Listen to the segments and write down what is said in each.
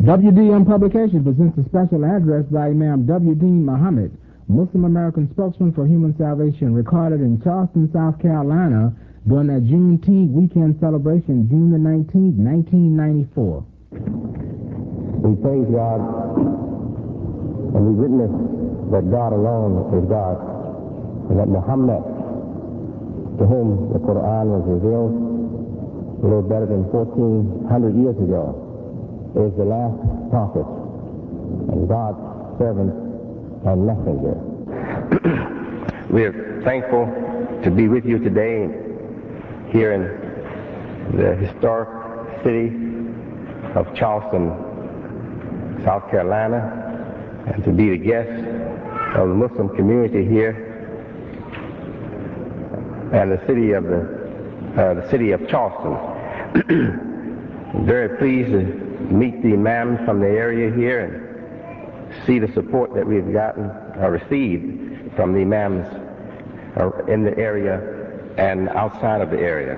WDM Publications presents a special address by Imam W.D. Muhammad, Muslim American spokesman for human salvation, recorded in Charleston, South Carolina, during that Juneteenth weekend celebration, June the 19th, 1994. We praise God, and we witness that God alone is God, and that Muhammad, to whom the Quran was revealed a little better than 1,400 years ago, is the last prophet and God's servant and messenger. We're thankful to be with you today here in the historic city of Charleston, South Carolina, and to be the guest of the Muslim community here and the city of Charleston. Very pleased to meet the imams from the area here and see the support that we've gotten or received from the imams in the area and outside of the area.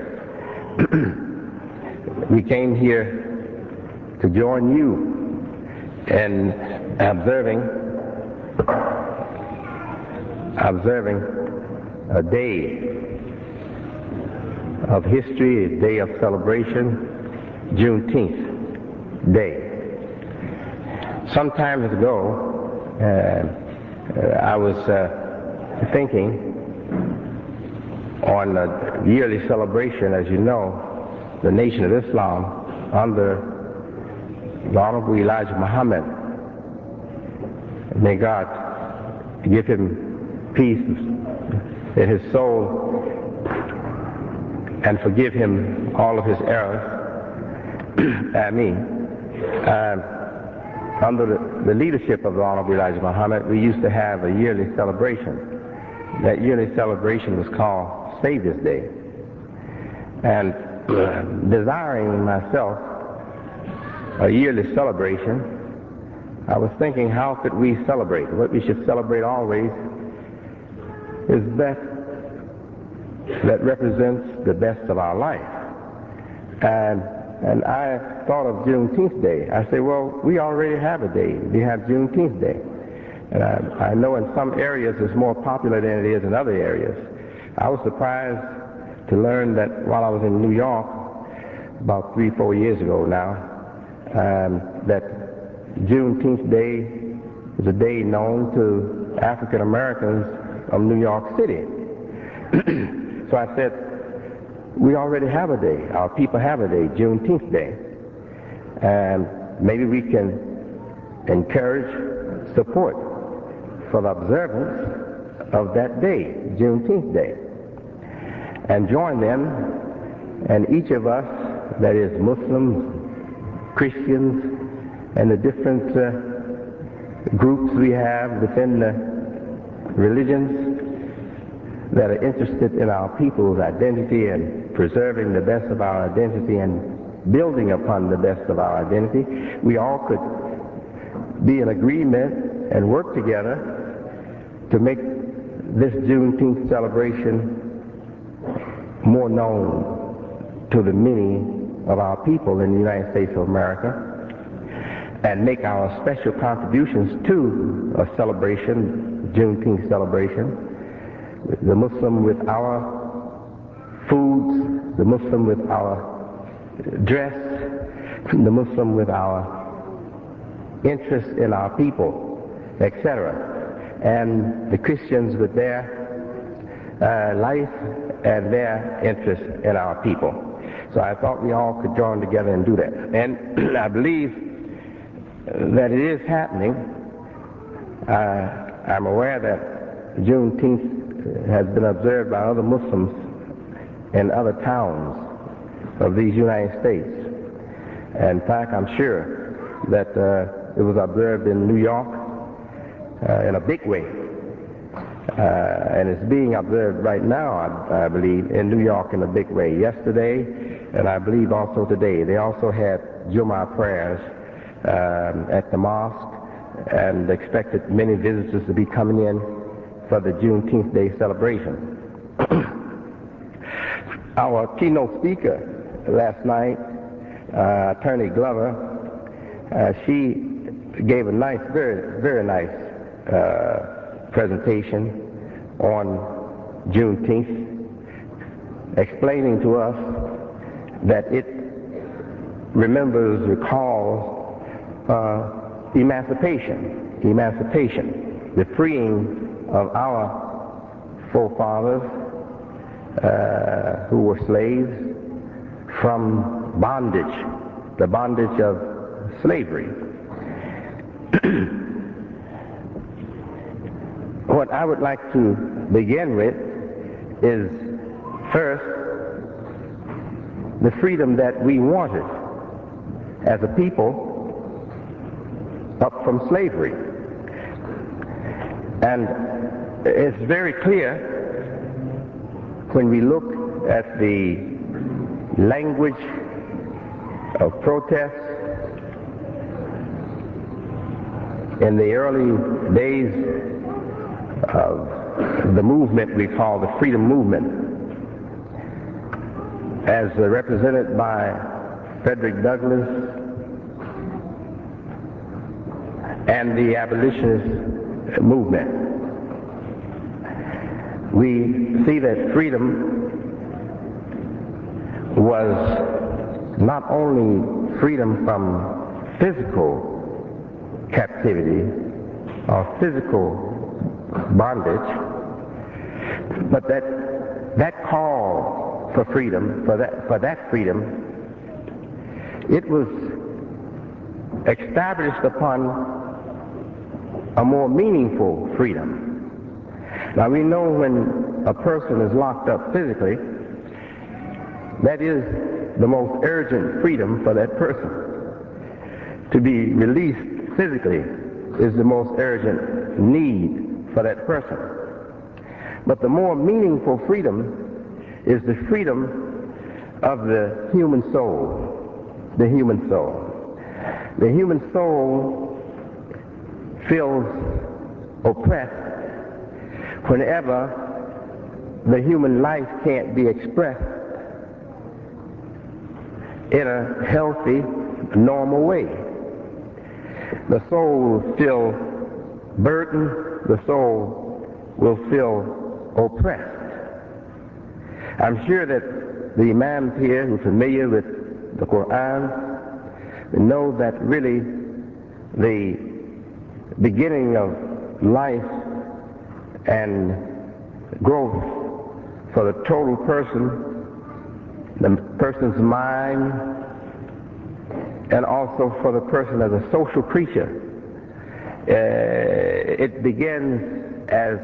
We came here to join you in observing a day of history, a day of celebration, Juneteenth Day. Some time ago, I was thinking on a yearly celebration. As you know, the Nation of Islam, under the Honorable Elijah Muhammad, may God give him peace in his soul and forgive him all of his errors. Ameen. Under the leadership of the Honorable Elijah Muhammad, we used to have a yearly celebration. That yearly celebration was called Savior's Day. And desiring myself a yearly celebration, I was thinking, how could we celebrate? What we should celebrate always is that represents the best of our life. And I thought of Juneteenth Day. I said, well, we already have a day. We have Juneteenth Day. And I know in some areas it's more popular than it is in other areas. I was surprised to learn that while I was in New York about 3-4 years ago now, that Juneteenth Day is a day known to African Americans of New York City. So I said, we already have a day. Our people have a day, Juneteenth Day. And maybe we can encourage support for the observance of that day, Juneteenth Day. And join them, and each of us, that is Muslims, Christians, and the different groups we have within the religions that are interested in our people's identity and preserving the best of our identity and building upon the best of our identity, we all could be in agreement and work together to make this Juneteenth celebration more known to the many of our people in the United States of America, and make our special contributions to a celebration, Juneteenth celebration, the Muslim with our foods, the Muslim with our dress, the Muslim with our interest in our people, etc., and the Christians with their life and their interest in our people. So I thought we all could join together and do that. And I believe that it is happening. I'm aware that Juneteenth has been observed by other Muslims in other towns of these United States. In fact, I'm sure that it was observed in New York in a big way. And it's being observed right now, I believe, in New York in a big way. Yesterday, and I believe also today, they also had Jummah prayers at the mosque, and expected many visitors to be coming in for the Juneteenth Day celebration. Our keynote speaker last night, Attorney Glover, She gave a nice, very, very nice presentation on Juneteenth, explaining to us that it recalls emancipation, the freeing of our forefathers who were slaves from bondage, the bondage of slavery. What I would like to begin with is first the freedom that we wanted as a people up from slavery. And it's very clear when we look at the language of protest in the early days of the movement we call the freedom movement, as represented by Frederick Douglass and the abolitionist movement. We see that freedom was not only freedom from physical captivity or physical bondage, but that call for freedom, for that freedom, it was established upon a more meaningful freedom. Now we know when a person is locked up physically, that is the most urgent freedom for that person. To be released physically is the most urgent need for that person. But the more meaningful freedom is the freedom of the human soul. The human soul. The human soul feels oppressed whenever the human life can't be expressed in a healthy, normal way. The soul will feel burdened, the soul will feel oppressed. I'm sure that the imams here who are familiar with the Quran know that really the beginning of life and growth for the total person, the person's mind, and also for the person as a social creature, it begins as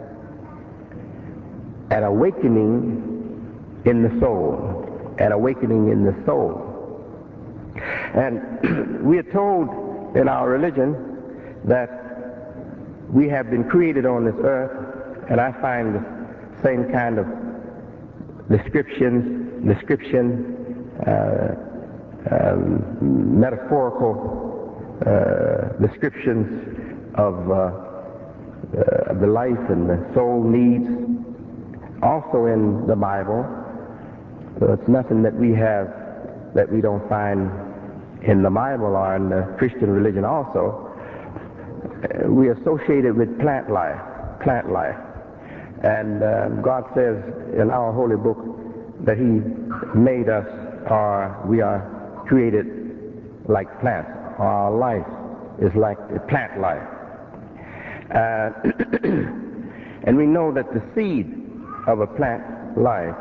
an awakening in the soul, an awakening in the soul. And we are told in our religion that we have been created on this earth, and I find the same kind of description, metaphorical descriptions of the life and the soul needs also in the Bible. So it's nothing that we have that we don't find in the Bible or in the Christian religion also. We associate it with plant life. And God says in our holy book that He made us, or we are created like plants. Our life is like a plant life. And we know that the seed of a plant life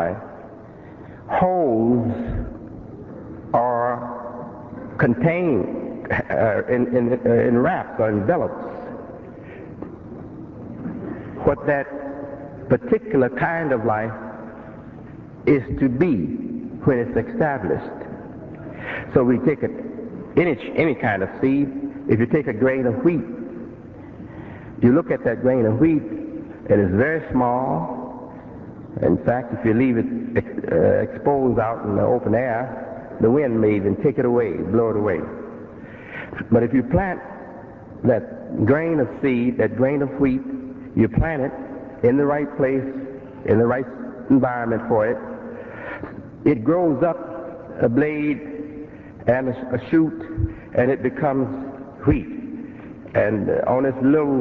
holds or contains, enwraps or envelops what that particular kind of life is to be when it's established. So we take any kind of seed. If you take a grain of wheat, you look at that grain of wheat, it is very small. In fact, if you leave it exposed out in the open air, the wind may even take it away, blow it away. But if you plant that grain of seed, that grain of wheat, you plant it in the right place, in the right environment for it, it grows up a blade and a shoot, and it becomes wheat. And on its little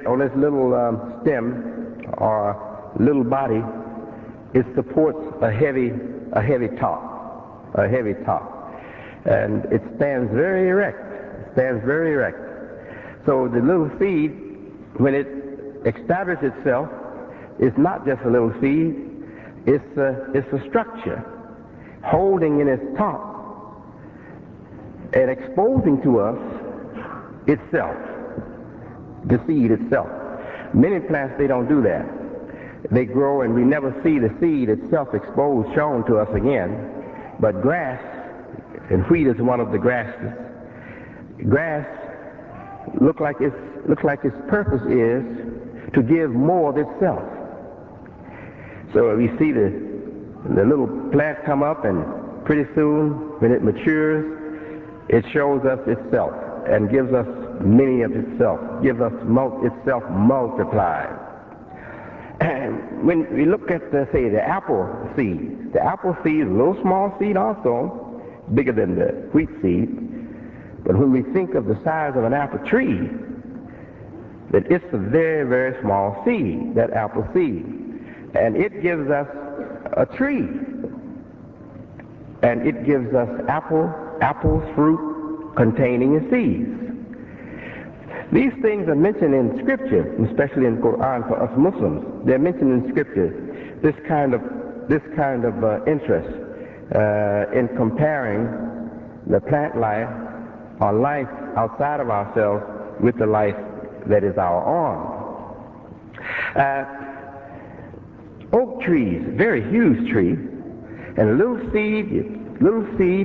stem or little body, it supports a heavy top, and it stands very erect. So the little seed, when it establishes itself, it's not just a little seed. It's a structure holding in its top and exposing to us itself, the seed itself. Many plants, they don't do that. They grow and we never see the seed itself exposed, shown to us again. But grass, and wheat is one of the grasses, grass looks like its purpose is to give more of itself. So we see the little plant come up, and pretty soon, when it matures, it shows us itself and gives us many of itself, itself multiplied. And when we look at, say, the apple seed is a little small seed also, bigger than the wheat seed. But when we think of the size of an apple tree, that it's a very, very small seed, that apple seed. And it gives us a tree. And it gives us apples, fruit containing seeds. These things are mentioned in Scripture, especially in the Quran for us Muslims. They're mentioned in Scripture. This kind of interest in comparing the plant life or life outside of ourselves with the life that is our own. Oak trees, very huge tree, and a little seed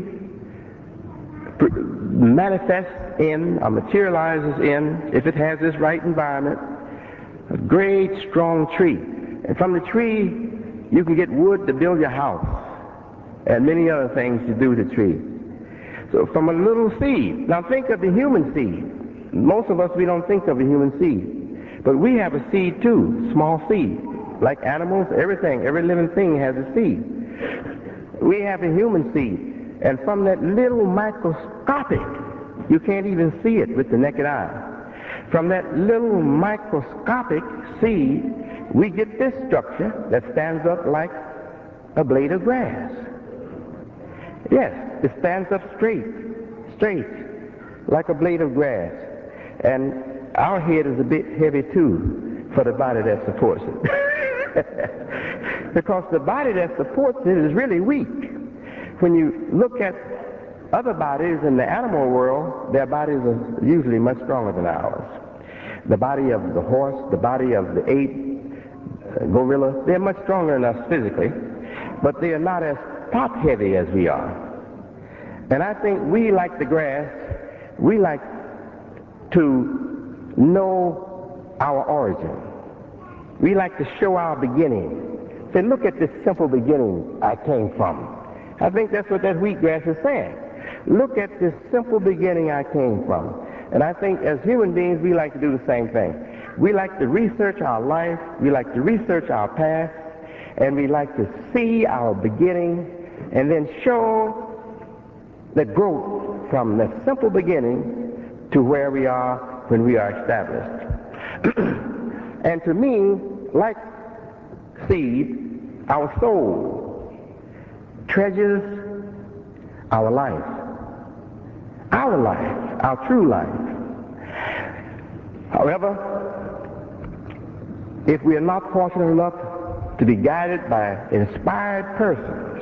manifests in or materializes in, if it has this right environment, a great strong tree. And from the tree you can get wood to build your house and many other things to do with the tree. So from a little seed, now think of the human seed. Most of us, we don't think of a human seed, but we have a seed too, small seed. Like animals, every living thing has a seed. We have a human seed, and from that little microscopic, you can't even see it with the naked eye. From that little microscopic seed, we get this structure that stands up like a blade of grass. Yes, it stands up straight, like a blade of grass. And our head is a bit heavy too for the body that supports it. Because the body that supports it is really weak. When you look at other bodies in the animal world, their bodies are usually much stronger than ours. The body of the horse, the body of the ape, gorilla, they're much stronger than us physically, but they are not as top-heavy as we are. And I think we, like the grass, we like to know our origin. We like to show our beginning. Say, look at this simple beginning I came from. I think that's what that wheatgrass is saying. Look at this simple beginning I came from. And I think as human beings, we like to do the same thing. We like to research our life, we like to research our past, and we like to see our beginning and then show the growth from the simple beginning to where we are when we are established. And to me, like seed, our soul treasures our life, our true life. However, if we are not fortunate enough to be guided by inspired persons,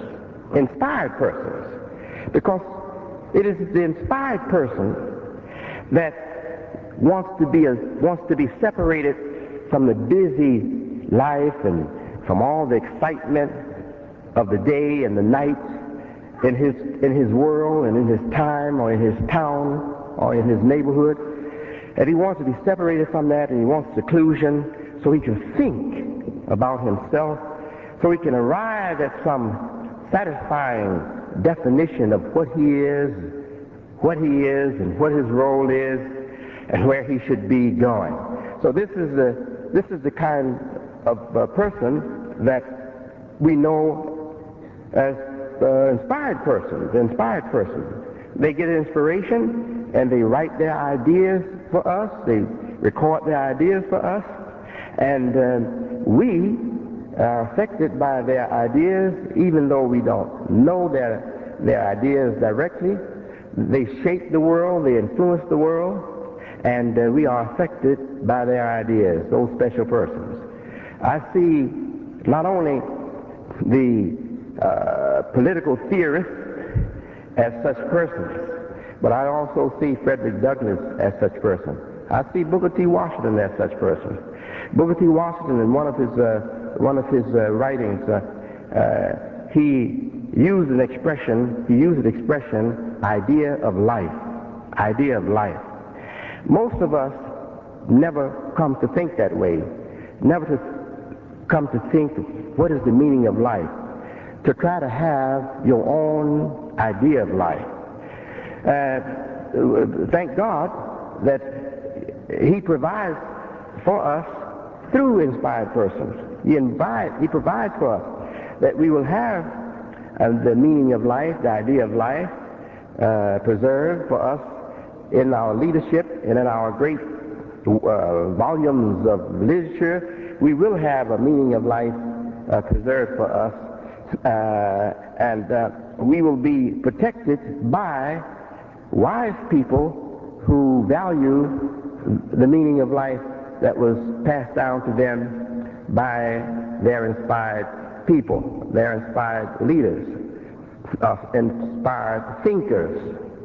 because it is the inspired person that wants to be separated from the busy life and from all the excitement of the day and the night in his world and in his time or in his town or in his neighborhood. And he wants to be separated from that, and he wants seclusion so he can think about himself, so he can arrive at some satisfying definition of what he is and what his role is and where he should be going. So this is the kind of person that we know as the inspired person. They get inspiration and they write their ideas for us, they record their ideas for us, and we are affected by their ideas even though we don't know their ideas directly. They shape the world, they influence the world, and we are affected by their ideas, those special persons. I see not only the political theorists as such persons, but I also see Frederick Douglass as such person. I see Booker T. Washington as such person. Booker T. Washington, in one of his writings, he used an expression. He used the expression "idea of life." Idea of life. Most of us never come to think that way. Never to come to think, what is the meaning of life? To try to have your own idea of life. Thank God that He provides for us through inspired persons. He provides for us that we will have the meaning of life, the idea of life, preserved for us in our leadership and in our great volumes of literature. We will have a meaning of life preserved for us, and we will be protected by wise people who value the meaning of life that was passed down to them by their inspired people, their inspired leaders, inspired thinkers.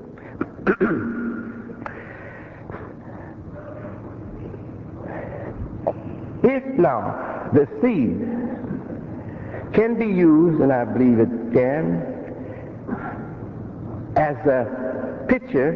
If now the seed can be used, and I believe it can, as a picture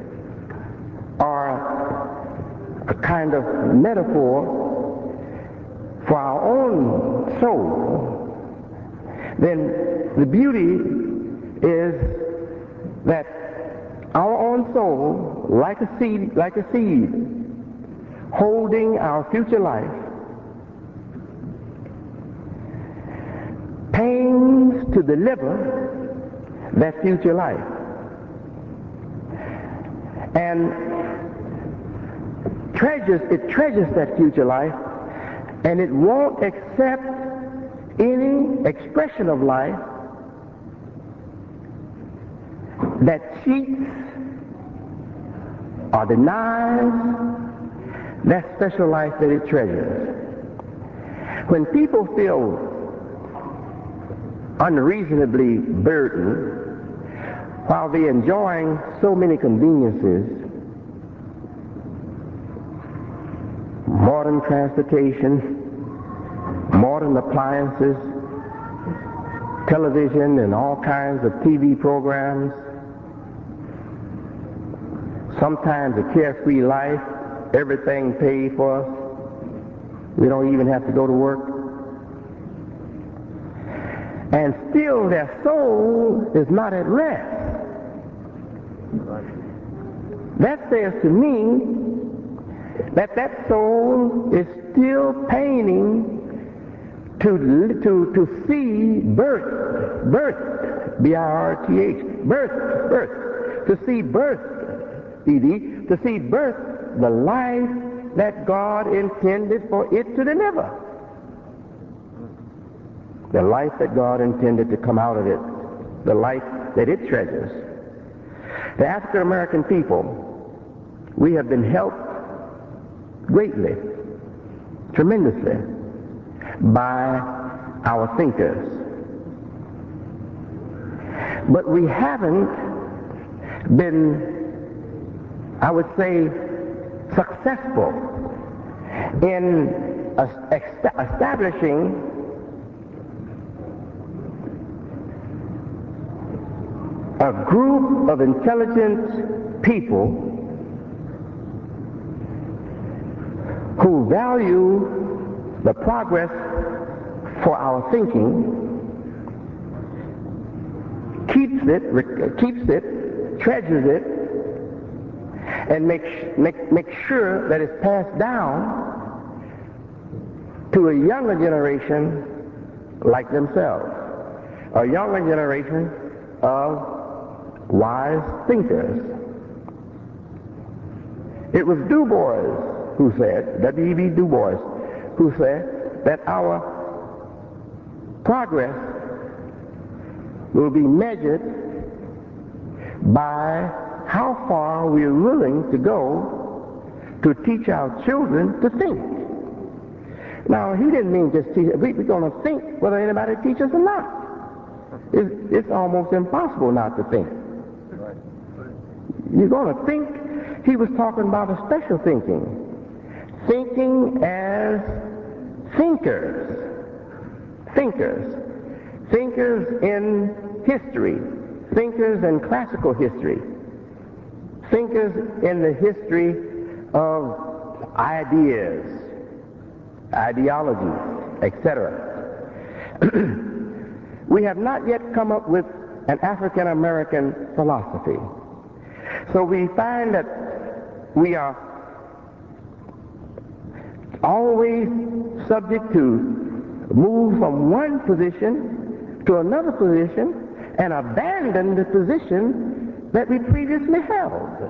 or a kind of metaphor for our own soul, then the beauty is that our own soul, like a seed, holding our future life, pains to deliver that future life. And it treasures that future life, and it won't accept any expression of life that cheats or denies that special life that it treasures. When people feel unreasonably burdened while they're enjoying so many conveniences, modern transportation, modern appliances, television and all kinds of TV programs, sometimes a carefree life, everything paid for us, we don't even have to go to work, and still their soul is not at rest. That says to me that soul is still paining to see birth, B-I-R-T-H, birth, to see birth, E-D, to see birth, the life that God intended for it to deliver. The life that God intended to come out of it, the life that it treasures. The African American people, we have been helped greatly, tremendously, by our thinkers. But we haven't been, I would say, successful in establishing a group of intelligent people who value the progress for our thinking, keeps it, treasures it, and make sure that it's passed down to a younger generation like themselves, a younger generation of wise thinkers. It was Du Bois who said, W.E.B. Du Bois, who said that our progress will be measured by how far we are willing to go to teach our children to think. Now, he didn't mean just teach. We're going to think whether anybody teaches or not. It's almost impossible not to think. You're going to think. He was talking about a special thinking. Thinking as thinkers. Thinkers. Thinkers in history. Thinkers in classical history. Thinkers in the history of ideas, ideologies, etc. We have not yet come up with an African American philosophy. So we find that we are always subject to move from one position to another position and abandon the position that we previously held.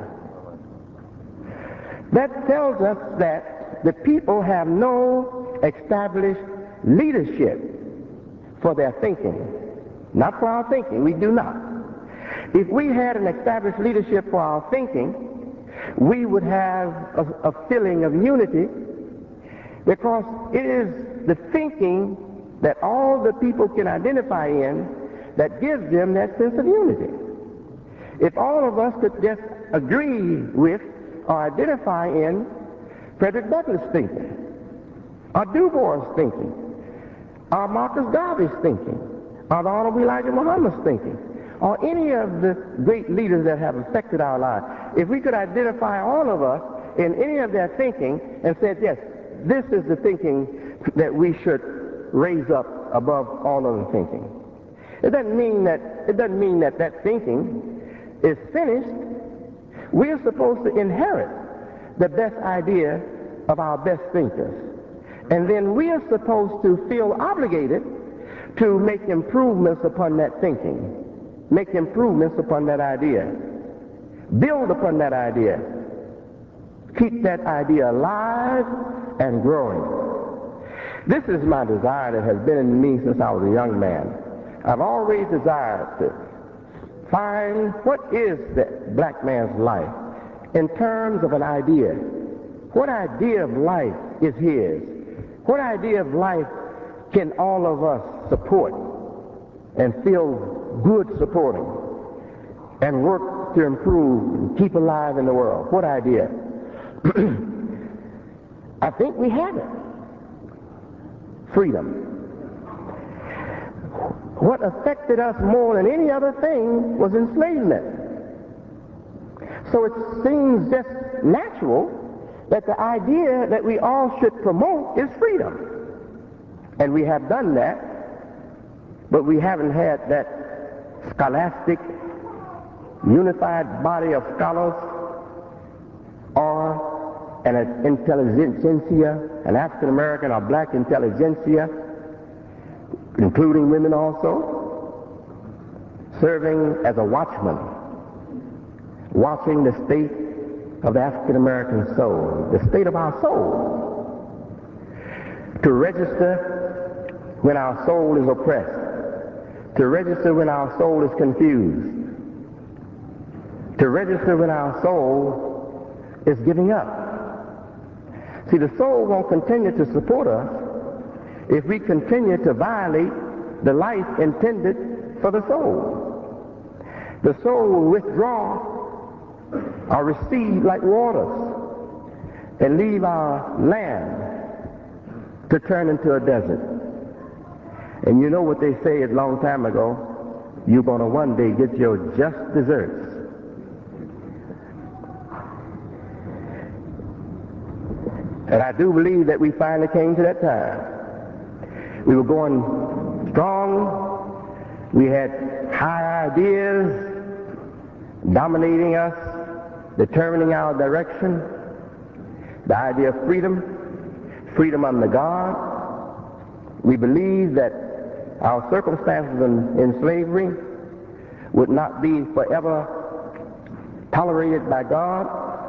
That tells us that the people have no established leadership for their thinking. Not for our thinking, we do not. If we had an established leadership for our thinking, we would have a feeling of unity, because it is the thinking that all the people can identify in that gives them that sense of unity. If all of us could just agree with or identify in Frederick Douglass' thinking, or Du Bois' thinking, or Marcus Garvey's thinking, or the Honorable Elijah Muhammad's thinking, or any of the great leaders that have affected our lives, if we could identify all of us in any of their thinking and said, yes, this is the thinking that we should raise up above all other thinking. It doesn't mean that that thinking is finished. We're supposed to inherit the best idea of our best thinkers. And then we are supposed to feel obligated to make improvements upon that thinking, make improvements upon that idea, build upon that idea, keep that idea alive and growing. This is my desire that has been in me since I was a young man. I've always desired to find what is the black man's life in terms of an idea. What idea of life is his? What idea of life can all of us support and feel good supporting and work to improve and keep alive in the world? What idea? I think we have it. Freedom. What affected us more than any other thing was enslavement. So it seems just natural that the idea that we all should promote is freedom. And we have done that, but we haven't had that scholastic, unified body of scholars or an intelligentsia, an African American or black intelligentsia, including women also, serving as a watchman, watching the state of the African American soul, the state of our soul, to register when our soul is oppressed, to register when our soul is confused, to register when our soul is giving up. See, the soul won't continue to support us if we continue to violate the life intended for the soul. The soul will withdraw or recede like waters and leave our land to turn into a desert. And you know what they say a long time ago, you're going to one day get your just desserts. And I do believe that we finally came to that time. We were going strong. We had high ideas dominating us, determining our direction. The idea of freedom, freedom under God. We believe that our circumstances in slavery would not be forever tolerated by God,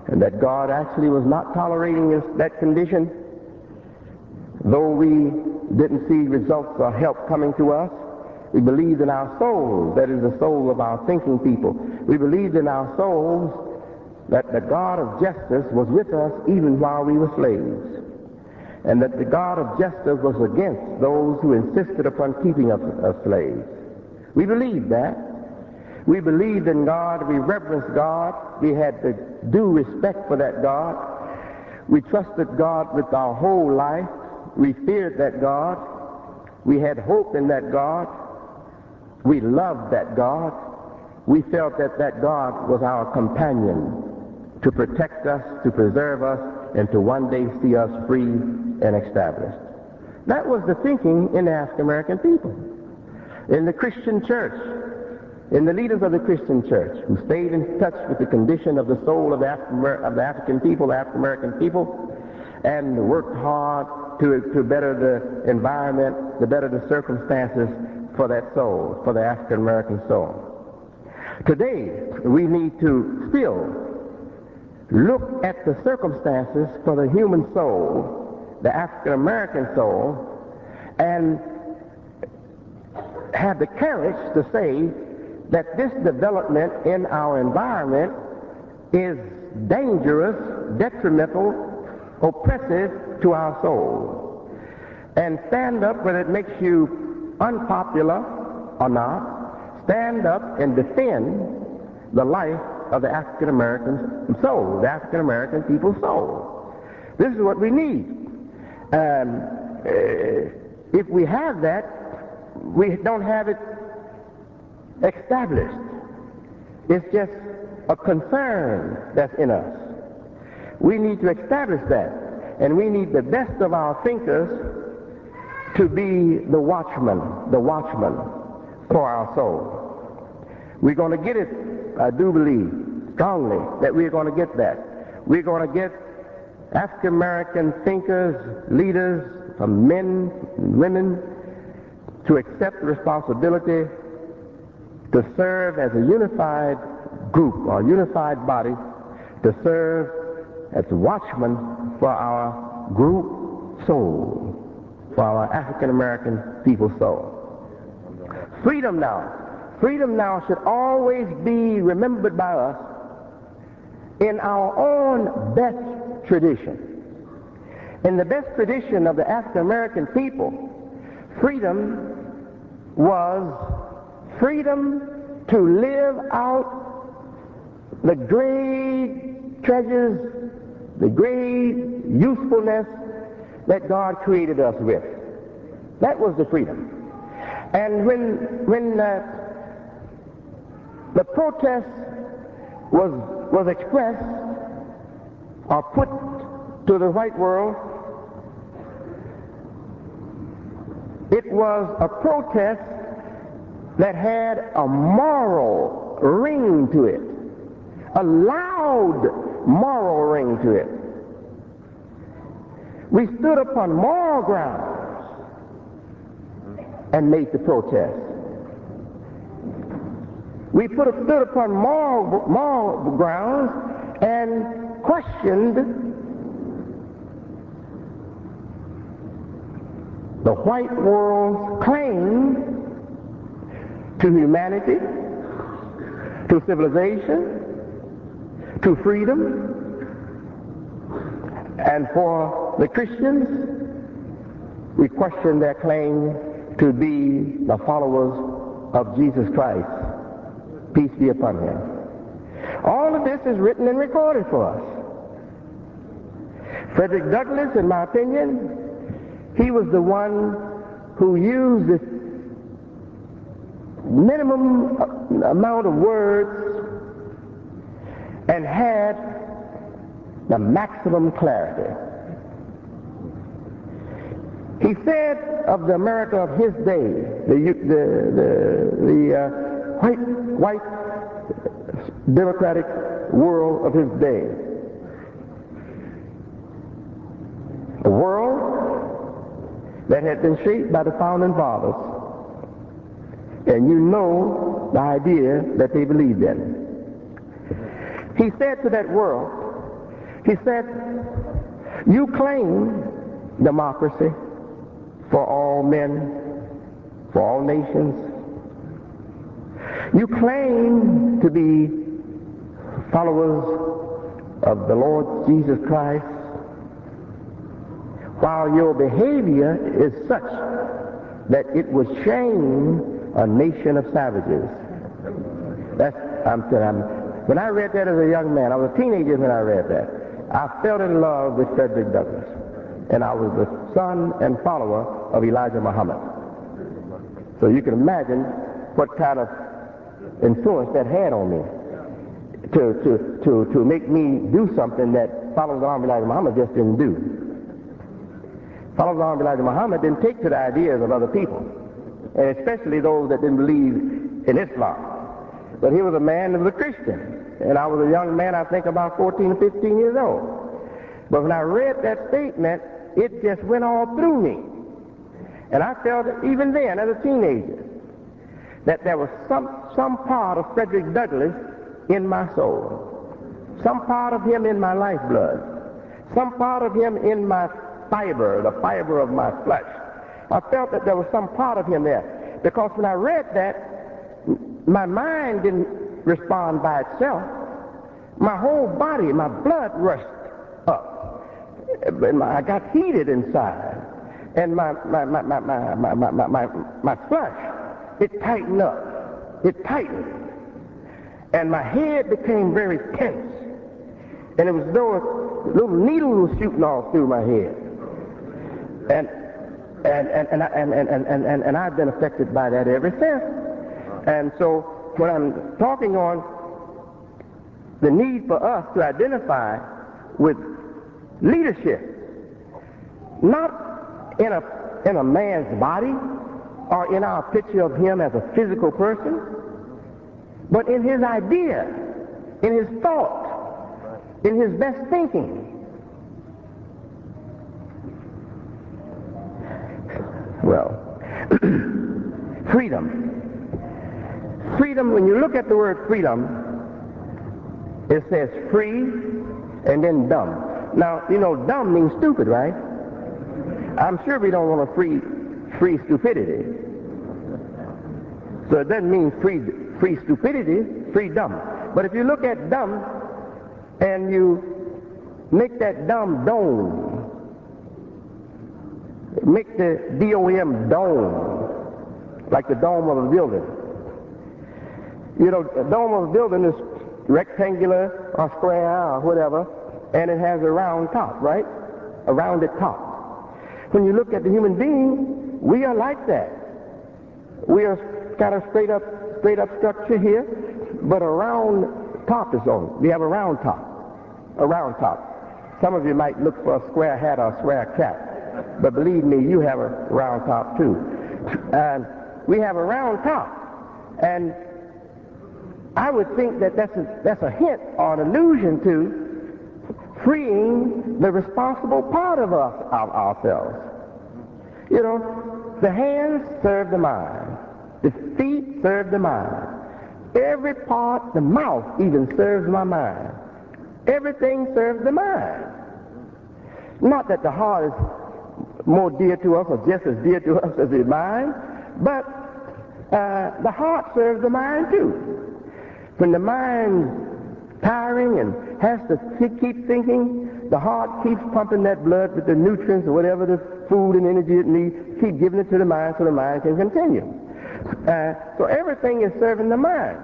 and that God actually was not tolerating that condition, though we didn't see results or help coming to us. We believed in our souls, that is the soul of our thinking people. We believed in our souls that the God of justice was with us even while we were slaves, and that the God of justice was against those who insisted upon keeping us as slaves. We believed that. We believed in God. We reverenced God. We had the due respect for that God. We trusted God with our whole life. We feared that God. We had hope in that God. We loved that God. We felt that that God was our companion to protect us, to preserve us, and to one day see us free and established. That was the thinking in the African American people, in the Christian church, in the leaders of the Christian church, who stayed in touch with the condition of the soul of the African people, the African American people, and worked hard to better the environment, to better the circumstances for that soul, for the African American soul. Today, we need to still look at the circumstances for the human soul, the African American soul, and have the courage to say that this development in our environment is dangerous, detrimental, oppressive to our soul. And stand up, whether it makes you unpopular or not, stand up and defend the life of the African American soul, the African American people's soul. This is what we need. If we have that, we don't have it established. It's just a concern that's in us. We need to establish that, and we need the best of our thinkers to be the watchman for our soul. We're going to get it, I do believe strongly that we're going to get that. We're going to get African American thinkers, leaders, from men and women, to accept the responsibility to serve as a unified group or unified body, to serve as watchmen for our group soul, for our African American people's soul. Freedom now should always be remembered by us in our own best tradition. In the best tradition of the African American people, freedom was freedom to live out the great treasures, the great usefulness that God created us with. That was the freedom. And when the protest was expressed or put to the white world, it was a protest that had a moral ring to it, a loud moral ring to it. We stood upon moral grounds and made the protest. We stood upon moral grounds and questioned the white world's claim to humanity, to civilization, to freedom. And for the Christians, we question their claim to be the followers of Jesus Christ. Peace be upon him. All of this is written and recorded for us. Frederick Douglass, in my opinion, he was the one who used this minimum amount of words and had the maximum clarity. He said of the America of his day, the white democratic world of his day, a world that had been shaped by the founding fathers, and you know the idea that they believed in. He said to that world He said, you claim democracy for all men, for all nations. You claim to be followers of the Lord Jesus Christ, while your behavior is such that it would shame a nation of savages. When I read that as a young man, I was a teenager when I read that, I fell in love with Frederick Douglass. And I was the son and follower of Elijah Muhammad. So you can imagine what kind of influence that had on me to make me do something that followers of the arm of Elijah Muhammad just didn't do. Followers of the arm of Elijah Muhammad didn't take to the ideas of other people, and especially those that didn't believe in Islam. But he was a man that was a Christian, and I was a young man, I think about 14 or 15 years old. But when I read that statement, it just went all through me. And I felt even then, as a teenager, that there was some part of Frederick Douglass in my soul, some part of him in my lifeblood, some part of him in my fiber, the fiber of my flesh. I felt that there was some part of him there, because when I read that, my mind didn't respond by itself. My whole body, my blood rushed up. I got heated inside, and my flesh, it tightened up. It tightened, and my head became very tense, and it was as though a little needle was shooting all through my head. And I've been affected by that ever since. And so when I'm talking on the need for us to identify with leadership, not in a man's body or in our picture of him as a physical person, but in his idea, in his thought, in his best thinking. Well, freedom. Freedom, when you look at the word freedom, it says free and then dumb. Now, you know, dumb means stupid, right? I'm sure we don't want to free stupidity. So it doesn't mean free stupidity, free dumb. But if you look at dumb and you make that dumb dome, make the D-O-M dome, like the dome of a building. You know, a dome of a building is rectangular or square or whatever, and it has a round top, right? A rounded top. When you look at the human being, we are like that. We are got a straight up structure here, but a round top is on it. We have a round top. A round top. Some of you might look for a square hat or a square cap, but believe me, you have a round top too. And we have a round top, and I would think that that's a hint or an allusion to freeing the responsible part of us, of ourselves. You know, the hands serve the mind. The feet serve the mind. Every part, the mouth even serves my mind. Everything serves the mind. Not that the heart is more dear to us or just as dear to us as the mind, but the heart serves the mind too. When the mind's tiring and has to keep thinking, the heart keeps pumping that blood with the nutrients or whatever the food and energy it needs, keep giving it to the mind so the mind can continue. So everything is serving the mind.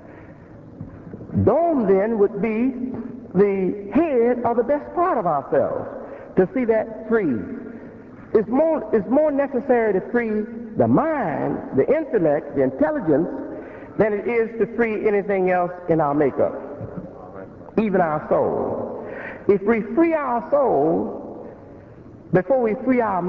Dome then would be the head or the best part of ourselves, to see that free. It's more necessary to free the mind, the intellect, the intelligence, than it is to free anything else in our makeup, even our soul. If we free our soul before we free our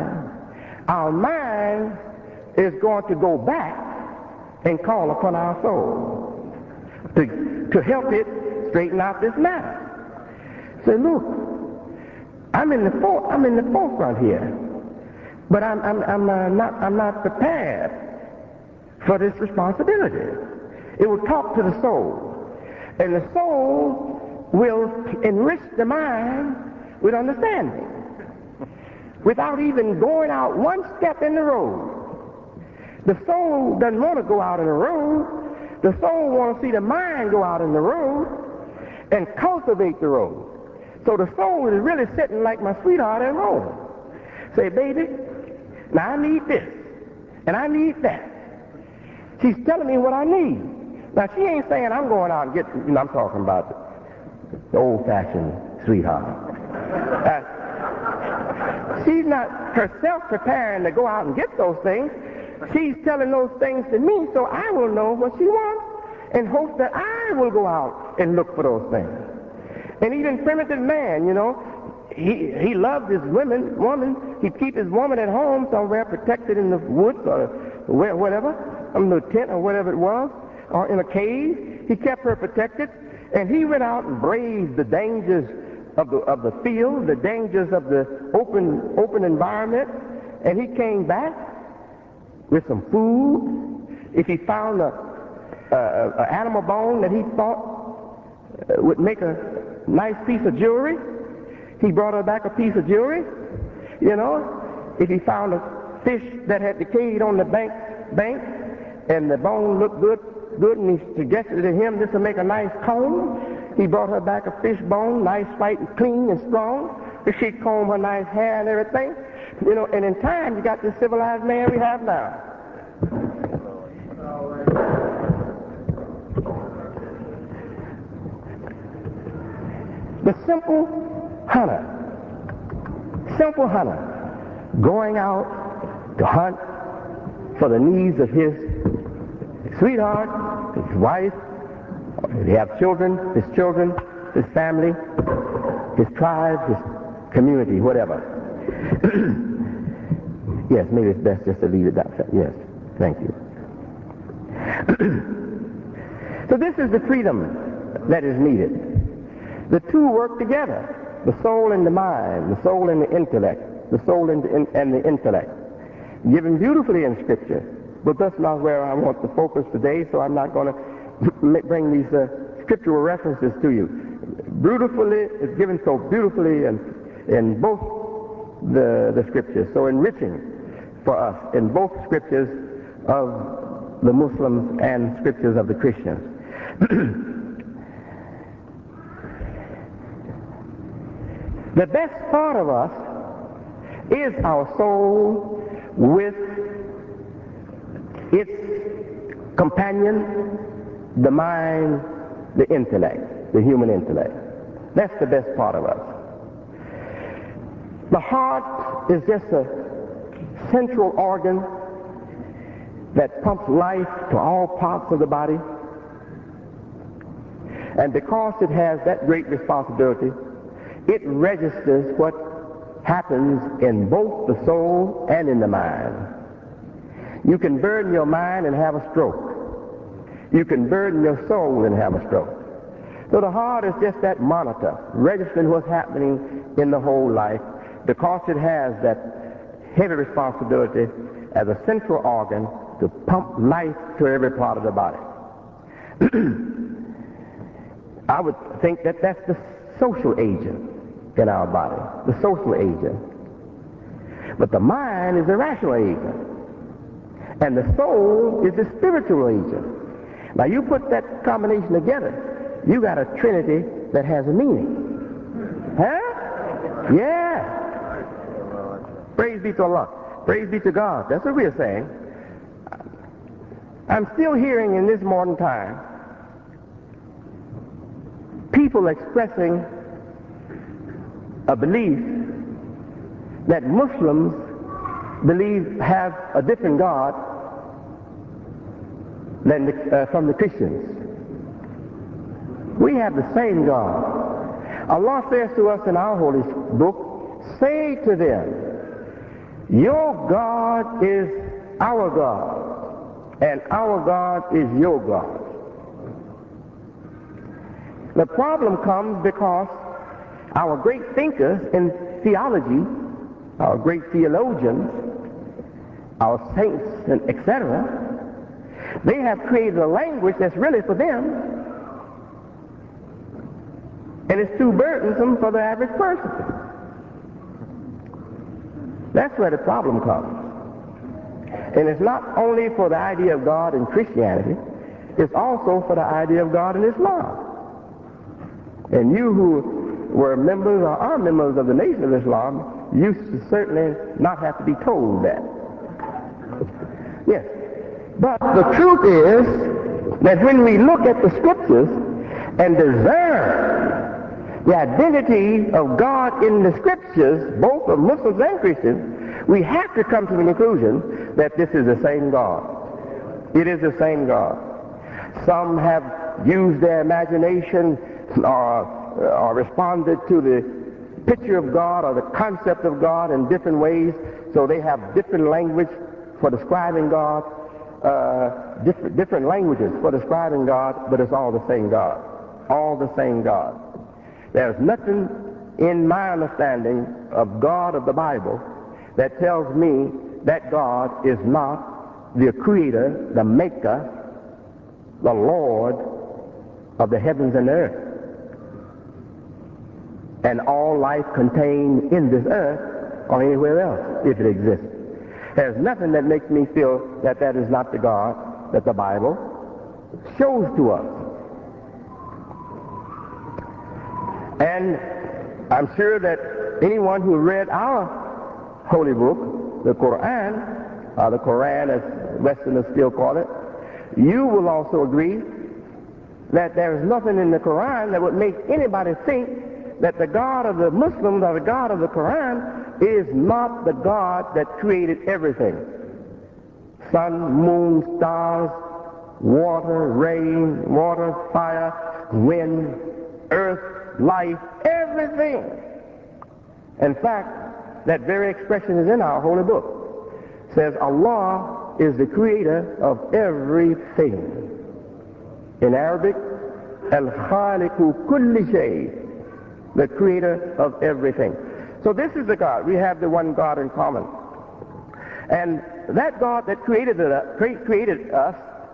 mind is going to go back and call upon our soul to help it straighten out this matter. Say, look, I'm in the forefront here, but I'm not prepared for this responsibility. It will talk to the soul, and the soul will enrich the mind with understanding without even going out one step in the road. The soul doesn't want to go out in the road. The soul wants to see the mind go out in the road and cultivate the road. So the soul is really sitting like my sweetheart at home. Say, baby, now I need this, and I need that. She's telling me what I need. Now, she ain't saying I'm going out and get, I'm talking about the old-fashioned sweetheart. She's not herself preparing to go out and get those things. She's telling those things to me so I will know what she wants and hope that I will go out and look for those things. And even primitive man, he loved his woman. He'd keep his woman at home somewhere protected in the woods or whatever, in the tent or whatever it was, or in a cave. He kept her protected, and he went out and braved the dangers of the field, the dangers of the open environment, and he came back with some food. If he found an animal bone that he thought would make a nice piece of jewelry, he brought her back a piece of jewelry. If he found a fish that had decayed on the bank, and the bone looked good, and he suggested to him this would make a nice comb, he brought her back a fish bone, nice, white, and clean and strong. She'd comb her nice hair and everything. And in time, you got this civilized man we have now. The simple hunter, going out to hunt for the needs of his sweetheart, his wife, if they have children, his family, his tribe, his community, whatever. Yes, maybe it's best just to leave it that way. Yes, thank you. So this is the freedom that is needed. The two work together, the soul and the mind, the soul and the intellect, the soul and the intellect, given beautifully in Scripture. But that's not where I want to focus today, so I'm not going to bring these scriptural references to you. Beautifully, it's given so beautifully in both the Scriptures, so enriching for us in both Scriptures of the Muslims and Scriptures of the Christians. The best part of us is our soul with its companion, the mind, the intellect, the human intellect. That's the best part of us. The heart is just a central organ that pumps life to all parts of the body. And because it has that great responsibility, it registers what happens in both the soul and in the mind. You can burden your mind and have a stroke. You can burden your soul and have a stroke. So the heart is just that monitor, registering what's happening in the whole life, because it has that heavy responsibility as a central organ to pump life to every part of the body. I would think that that's the social agent in our body, the social agent. But the mind is the rational agent, and the soul is the spiritual agent. Now you put that combination together, you got a trinity that has a meaning. Huh? Yeah. Praise be to Allah. Praise be to God. That's what we're saying. I'm still hearing in this modern time people expressing a belief that Muslims have a different God than from the Christians. We have the same God. Allah says to us in our holy book, say to them, your God is our God, and our God is your God. The problem comes because our great thinkers in theology, our great theologians, our saints, and etc., they have created a language that's really for them. and it's too burdensome for the average person. That's where the problem comes. And it's not only for the idea of God in Christianity, it's also for the idea of God in Islam. And you who were members or are members of the Nation of Islam, you should certainly not have to be told that. Yes. But the truth is that when we look at the scriptures and discern the identity of God in the scriptures, both of Muslims and Christians, we have to come to the conclusion that this is the same God. It is the same God. Some have used their imagination or responded to the picture of God or the concept of God in different ways, so they have different language for describing God, different languages for describing God, but it's all the same God. All the same God. There's nothing in my understanding of God of the Bible that tells me that God is not the creator, the maker, the Lord of the heavens and the earth, and all life contained in this earth or anywhere else, if it exists. There's nothing that makes me feel that that is not the God that the Bible shows to us. And I'm sure that anyone who read our holy book, the Quran as Westerners still call it, you will also agree that there is nothing in the Quran that would make anybody think that the God of the Muslims or the God of the Quran is not the God that created everything. Sun, moon, stars, water, rain, water, fire, wind, earth, life, everything. In fact, that very expression is in our holy book. It says Allah is the creator of everything. In Arabic, Al-Khaliqu Kulli Shay, the creator of everything. So this is the God. We have the one God in common. And that God that created us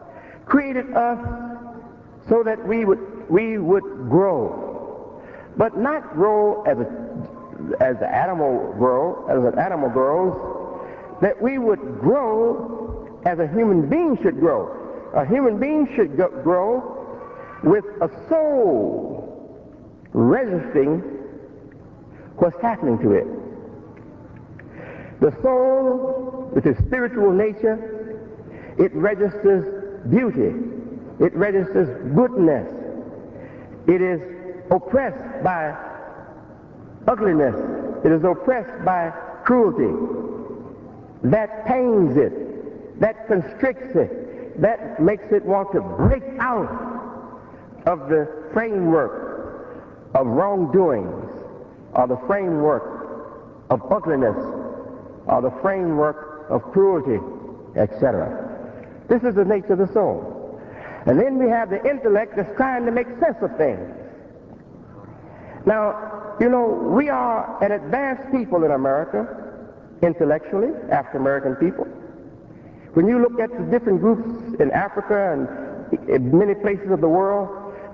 so that we would grow. But not grow as an animal grows, that we would grow as a human being should grow. A human being should grow with a soul registering what's happening to it. The soul, with its spiritual nature, it registers beauty. It registers goodness. It is oppressed by ugliness. It is oppressed by cruelty. That pains it. That constricts it. That makes it want to break out of the framework of wrongdoings, or the framework of ugliness, or the framework of cruelty, etc. This is the nature of the soul. And then we have the intellect that's trying to make sense of things. Now, you know, we are an advanced people in America, intellectually, African American people. When you look at the different groups in Africa and in many places of the world,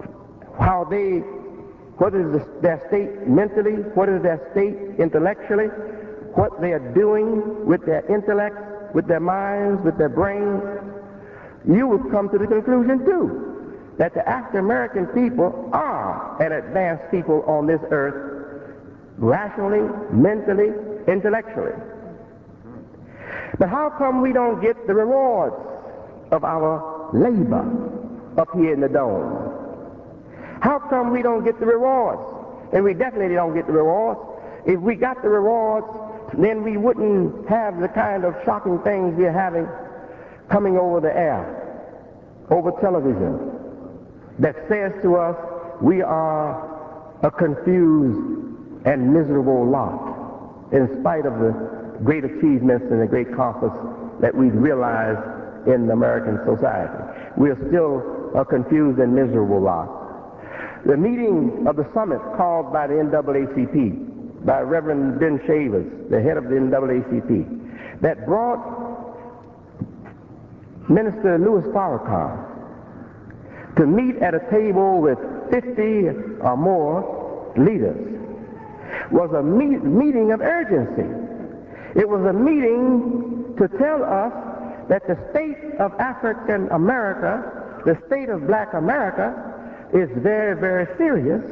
what is their state mentally, what is their state intellectually, what they are doing with their intellect, with their minds, with their brains, you will come to the conclusion too that the African American people are an advanced people on this earth, rationally, mentally, intellectually. But how come we don't get the rewards of our labor up here in the dome? How come we don't get the rewards? And we definitely don't get the rewards. If we got the rewards, then we wouldn't have the kind of shocking things we're having coming over the air, over television, that says to us we are a confused and miserable lot, in spite of the great achievements and the great comforts that we've realized in American society. We are still a confused and miserable lot. The meeting of the summit called by the NAACP, by Reverend Ben Shavers, the head of the NAACP, that brought Minister Louis Farrakhan to meet at a table with 50 or more leaders was a meeting of urgency. It was a meeting to tell us that the state of African America, the state of black America, is very, very serious.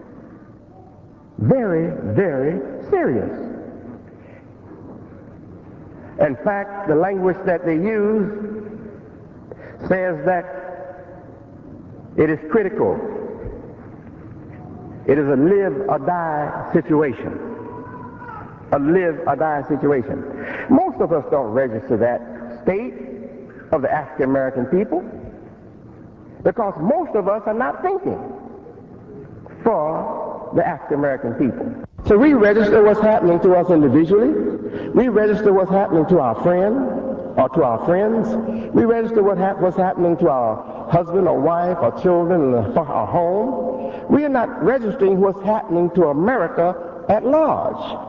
Very, very serious. In fact, the language that they use says that it is critical. It is a live or die situation. A live or die situation. Most of us don't register that state of the African American people because most of us are not thinking for the African American people. So we register what's happening to us individually. We register what's happening to our friend or to our friends. We register what's happening to our husband or wife or children or our home. We are not registering what's happening to America at large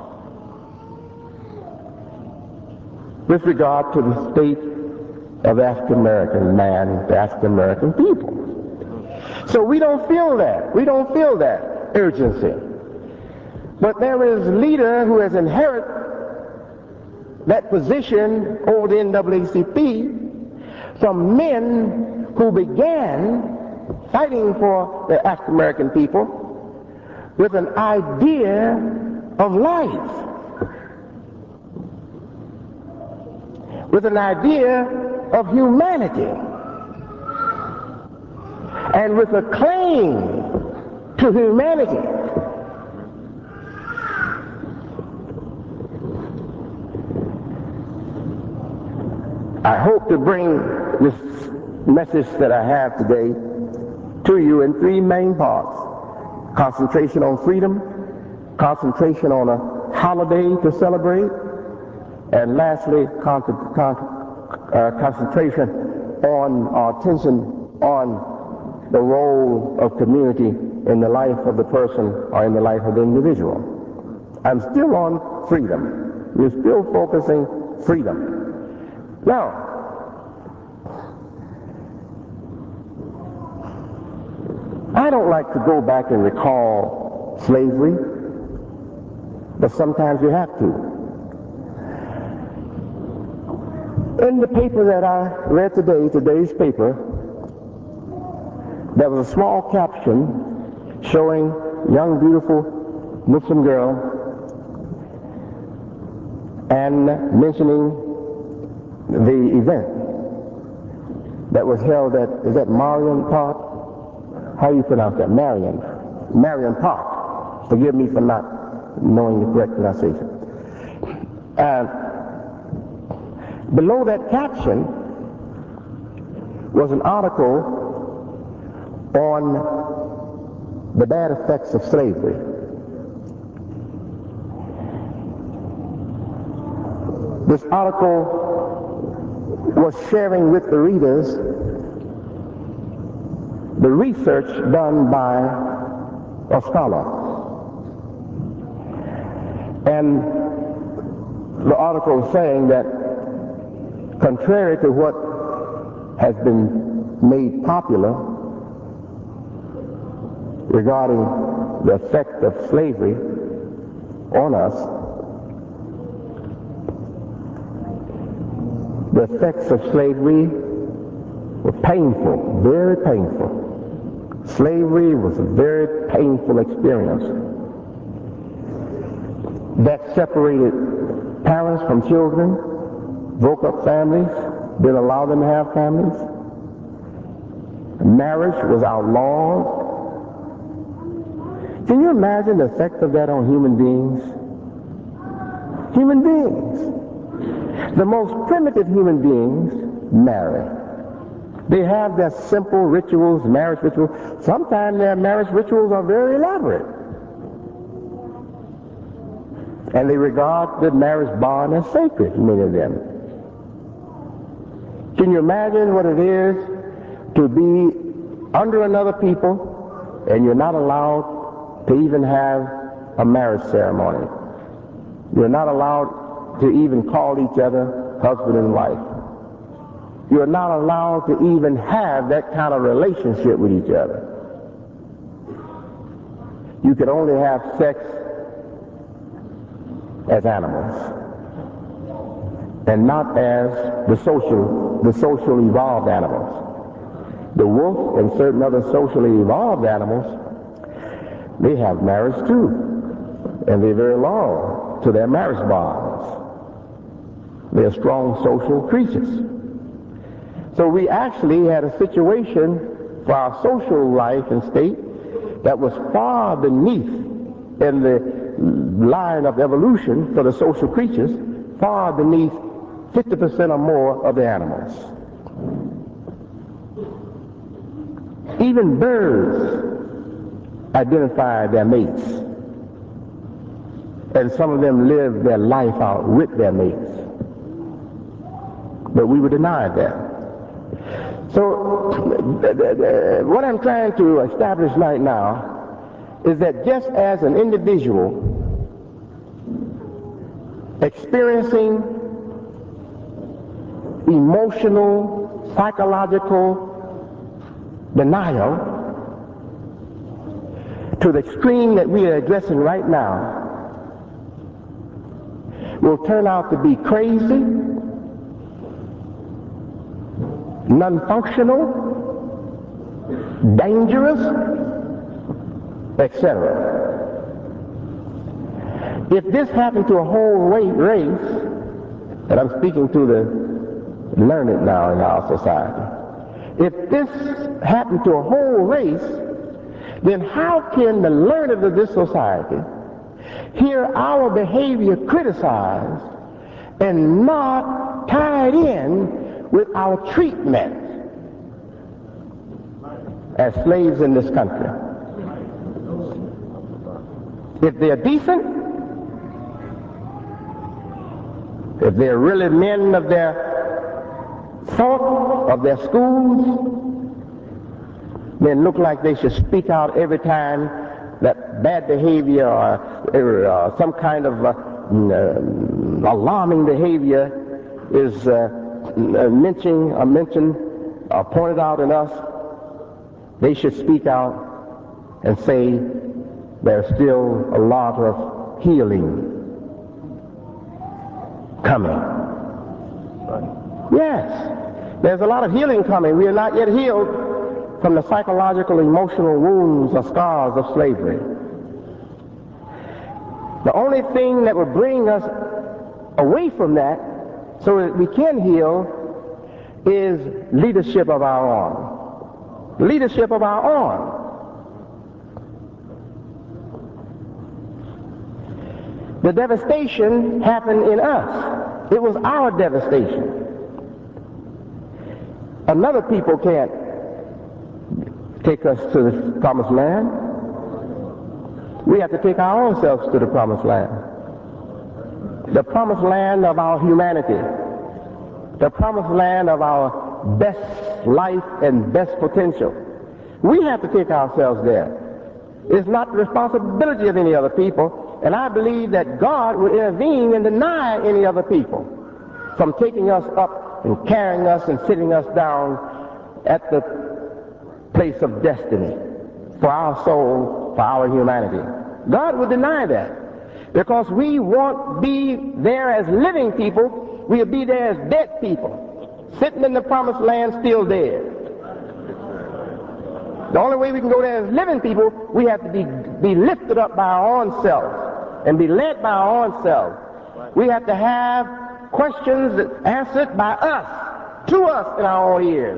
with regard to the state of the African American man, the African American people. So we don't feel that. We don't feel that urgency. But there is a leader who has inherited that position over the NAACP from men who began fighting for the African American people with an idea of life, with an idea of humanity, and with a claim to humanity. I hope to bring this message that I have today to you in three main parts. Concentration on freedom, concentration on a holiday to celebrate, and lastly, concentration on our attention on the role of community in the life of the person or in the life of the individual. I'm still on freedom. We're still focusing freedom. Now, I don't like to go back and recall slavery, but sometimes you have to. In the paper that I read today, today's paper, there was a small caption showing a young, beautiful Muslim girl and mentioning the event that was held at, is that Marion Park? How do you pronounce that? Marion Park. Forgive me for not knowing the correct pronunciation. Below that caption was an article on the bad effects of slavery. This article was sharing with the readers the research done by a scholar. And the article was saying that contrary to what has been made popular regarding the effect of slavery on us, the effects of slavery were painful, very painful. Slavery was a very painful experience that separated parents from children, broke up families, didn't allow them to have families. Marriage was outlawed. Can you imagine the effect of that on human beings? Human beings. The most primitive human beings marry. They have their simple rituals, marriage rituals. Sometimes their marriage rituals are very elaborate. And they regard the marriage bond as sacred, many of them. Can you imagine what it is to be under another people and you're not allowed to even have a marriage ceremony? You're not allowed to even call each other husband and wife. You're not allowed to even have that kind of relationship with each other. you can only have sex as animals and not as the social evolved animals. The wolf and certain other socially evolved animals, they have marriage too, and they're very loyal to their marriage bonds. They're strong social creatures. So we actually had a situation for our social life and state that was far beneath in the line of evolution for the social creatures, far beneath 50% or more of the animals. Even birds identify their mates, and some of them live their life out with their mates. But we were denied that. So what I'm trying to establish right now is that just as an individual experiencing emotional, psychological denial to the extreme that we are addressing right now will turn out to be crazy, non-functional, dangerous, etc. If this happened to a whole race, and I'm speaking to the learned now in our society, if this happened to a whole race, then how can the learned of this society hear our behavior criticized and not tied in with our treatment as slaves in this country? If they're decent, if they're really men of their thought, of their schools, then look like they should speak out every time that bad behavior or some kind of alarming behavior is mentioned or pointed out in us. They should speak out and say there's still a lot of healing coming. Yes, there's a lot of healing coming. We are not yet healed from the psychological, emotional wounds or scars of slavery. The only thing that will bring us away from that so that we can heal is leadership of our own. Leadership of our own. The devastation happened in us. It was our devastation. Another people can't take us to the promised land. We have to take our own selves to the promised land. The promised land of our humanity. The promised land of our best life and best potential. We have to take ourselves there. It's not the responsibility of any other people. And I believe that God would intervene and deny any other people from taking us up and carrying us and sitting us down at the place of destiny for our soul, for our humanity. God would deny that because we won't be there as living people. We'll be there as dead people, sitting in the promised land still dead. The only way we can go there as living people, we have to be lifted up by our own selves and be led by our own selves. We have to have questions answered by us, to us in our own ears.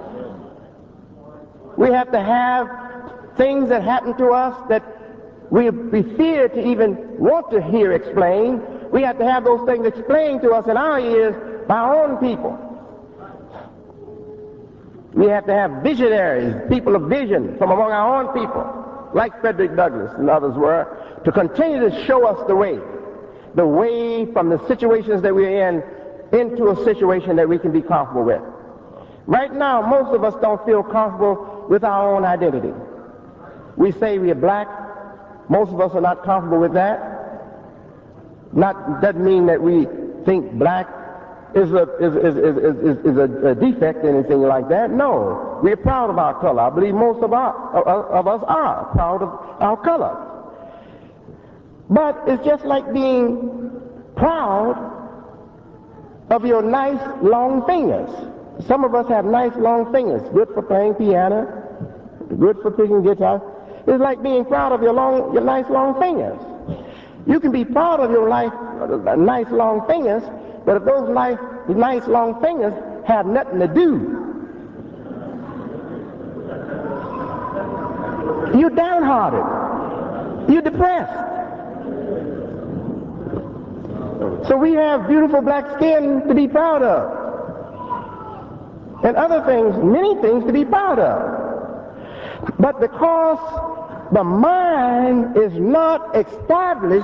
We have to have things that happen to us that we fear to even want to hear explained. We have to have those things explained to us in our ears by our own people. We have to have visionaries, people of vision from among our own people, like Frederick Douglass and others were, to continue to show us the way from the situations that we're in into a situation that we can be comfortable with. Right now, most of us don't feel comfortable with our own identity. We say we are black. Most of us are not comfortable with that. Doesn't mean that we think black a defect, anything like that. No, we're proud of our color. I believe most of us are proud of our color. But it's just like being proud of your nice long fingers. Some of us have nice long fingers, good for playing piano, good for picking guitar. It's like being proud of your nice long fingers. You can be proud of your nice long fingers, but if those nice long fingers have nothing to do, you're downhearted, you're depressed. So we have beautiful black skin to be proud of, and other things, many things to be proud of. But because the mind is not established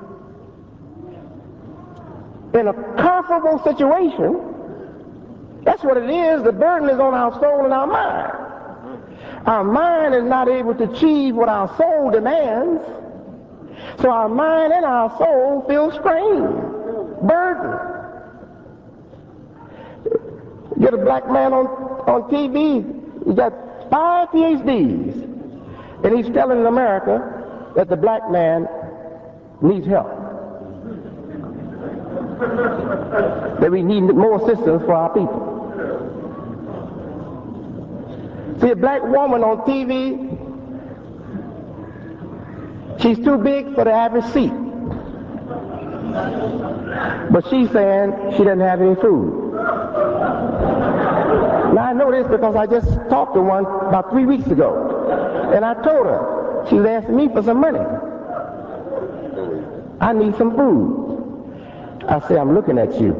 in a comfortable situation, that's what it is. The burden is on our soul and our mind. Our mind is not able to achieve what our soul demands, so our mind and our soul feel strained, burdened. You get a black man on TV, he got 5 PhDs, and he's telling America that the black man needs help, that we need more assistance for our people. See a black woman on TV, she's too big for the average seat, but she's saying she doesn't have any food. Now I know this because I just talked to one about 3 weeks ago, and I told her, she was asking me for some money. I need some food. I say, I'm looking at you.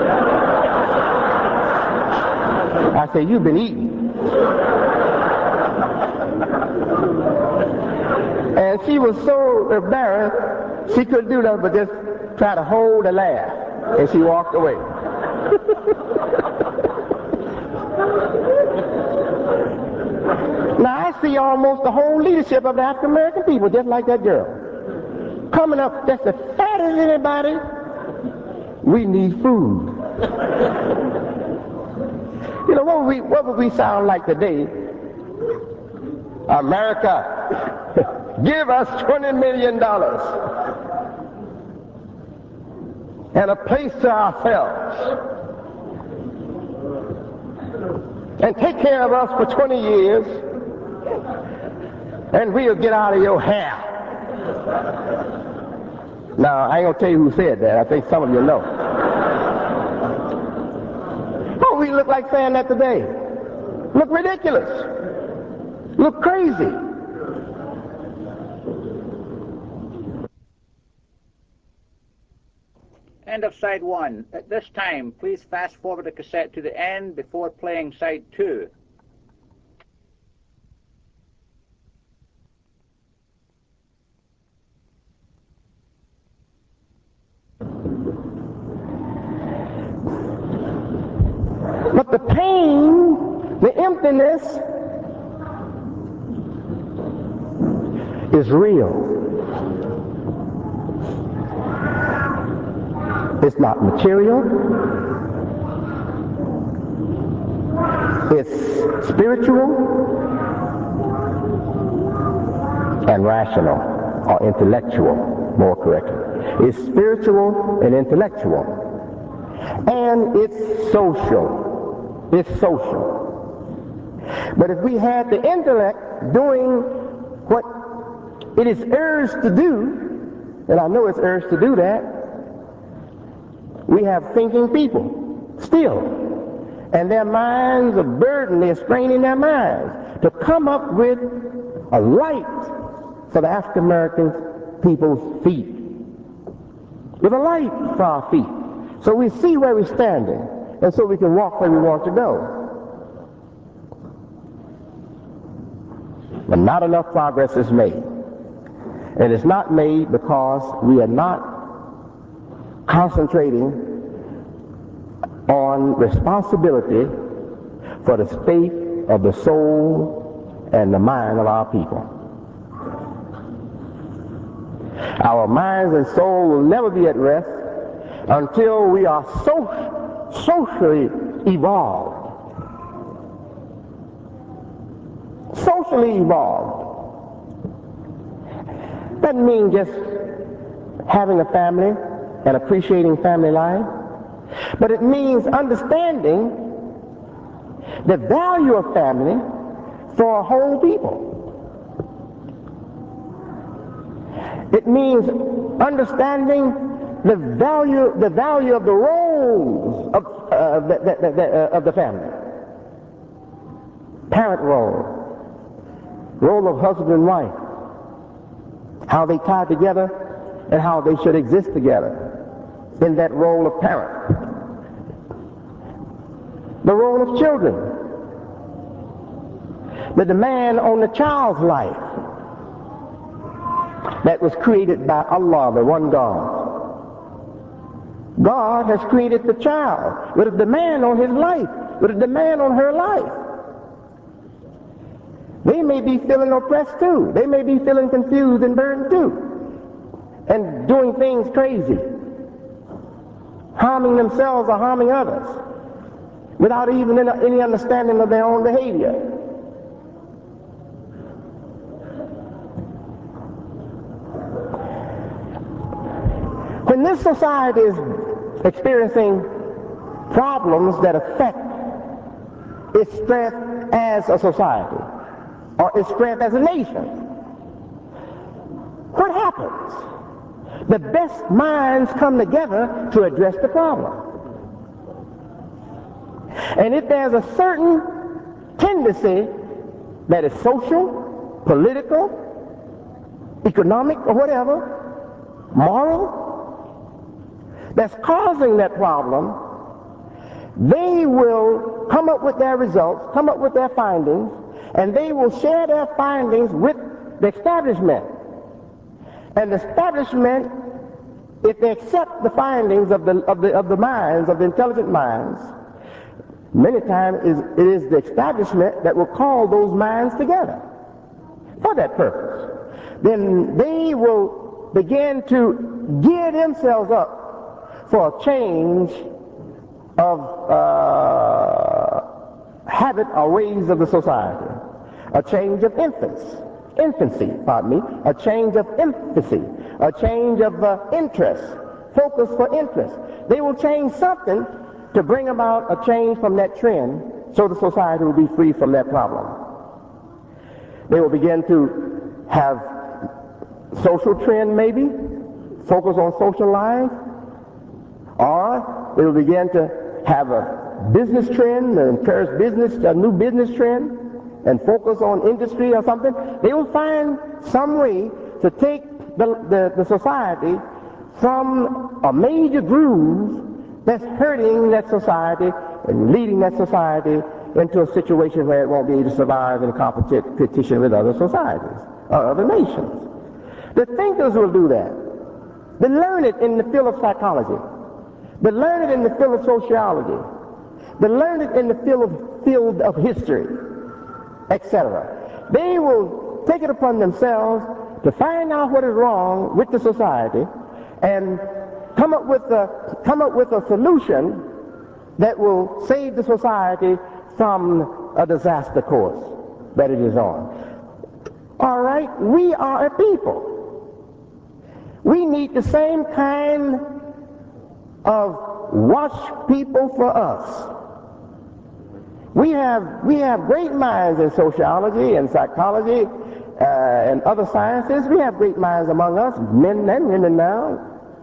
I say, you've been eating. And she was so embarrassed, she couldn't do nothing but just try to hold a laugh, and she walked away. Now I see almost the whole leadership of the African American people just like that girl, coming up just as fat as anybody. We need food. You know, what would we sound like today? America, give us $20 million and a place to ourselves, and take care of us for 20 years, and we'll get out of your hair. Now, I ain't gonna tell you who said that. I think some of you know. Oh, we look like saying that today. Look ridiculous. Look crazy. End of side 1. At this time, please fast forward the cassette to the end before playing side 2. But the pain, the emptiness is real. It's not material. It's spiritual and rational, or intellectual, more correctly. It's spiritual and intellectual. And it's social. It's social. But if we had the intellect doing what it is urged to do, and I know it's urged to do that, we have thinking people still. And their minds are burdened, they're straining their minds to come up with a light for the African American people's feet. With a light for our feet. So we see where we're standing, and so we can walk where we want to go. But not enough progress is made. And it's not made because we are not concentrating on responsibility for the state of the soul and the mind of our people. Our minds and soul will never be at rest until we are so socially evolved. Socially evolved. Doesn't mean just having a family and appreciating family life, but it means understanding the value of family for a whole people. It means understanding the value of the roles of the family. Parent role of husband and wife, how they tie together and how they should exist together in that role of parent. The role of children, the demand on the child's life that was created by Allah, the one God. God has created the child with a demand on his life, with a demand on her life. They may be feeling oppressed too. They may be feeling confused and burdened too, and doing things crazy, harming themselves or harming others without even any understanding of their own behavior. When this society is experiencing problems that affect its strength as a society or its strength as a nation, what happens? The best minds come together to address the problem. And if there's a certain tendency that is social, political, economic, or whatever, moral, that's causing that problem, they will come up with their results, come up with their findings, and they will share their findings with the establishment. And the establishment, if they accept the findings of the minds, of the intelligent minds, many times it is the establishment that will call those minds together for that purpose. Then they will begin to gear themselves up for a change of habit or ways of the society, a change of infancy, a change of emphasis, a change of interest, focus for interest. They will change something to bring about a change from that trend so the society will be free from that problem. They will begin to have social trend maybe, focus on social life, or they will begin to have a business trend, encourage business, a new business trend, and focus on industry or something. They will find some way to take the society from a major groove that's hurting that society and leading that society into a situation where it won't be able to survive in competition with other societies or other nations. The thinkers will do that. The learned in the field of psychology, the learned in the field of sociology, the learned in the field of history, etc. They will take it upon themselves to find out what is wrong with the society and come up with a solution that will save the society from a disaster course that it is on. All right, we are a people. We need the same kind of watch people for us. We have great minds in sociology and psychology and other sciences. We have great minds among us, men and women now.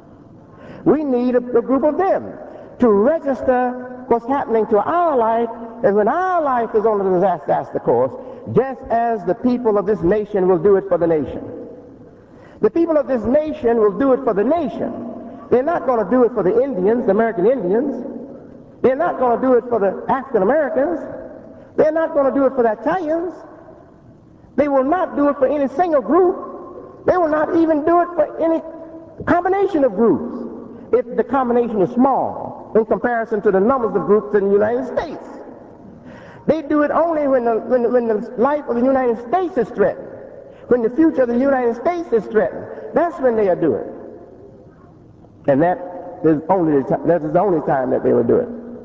We need a group of them to register what's happening to our life, and when our life is on a disaster course, just as the people of this nation will do it for the nation. The people of this nation will do it for the nation. They're not going to do it for the Indians, the American Indians. They're not going to do it for the African Americans. They're not going to do it for the Italians. They will not do it for any single group. They will not even do it for any combination of groups if the combination is small in comparison to the numbers of groups in the United States. They do it only when the life of the United States is threatened, when the future of the United States is threatened. That's when they'll do it. And that is the only time that they will do it.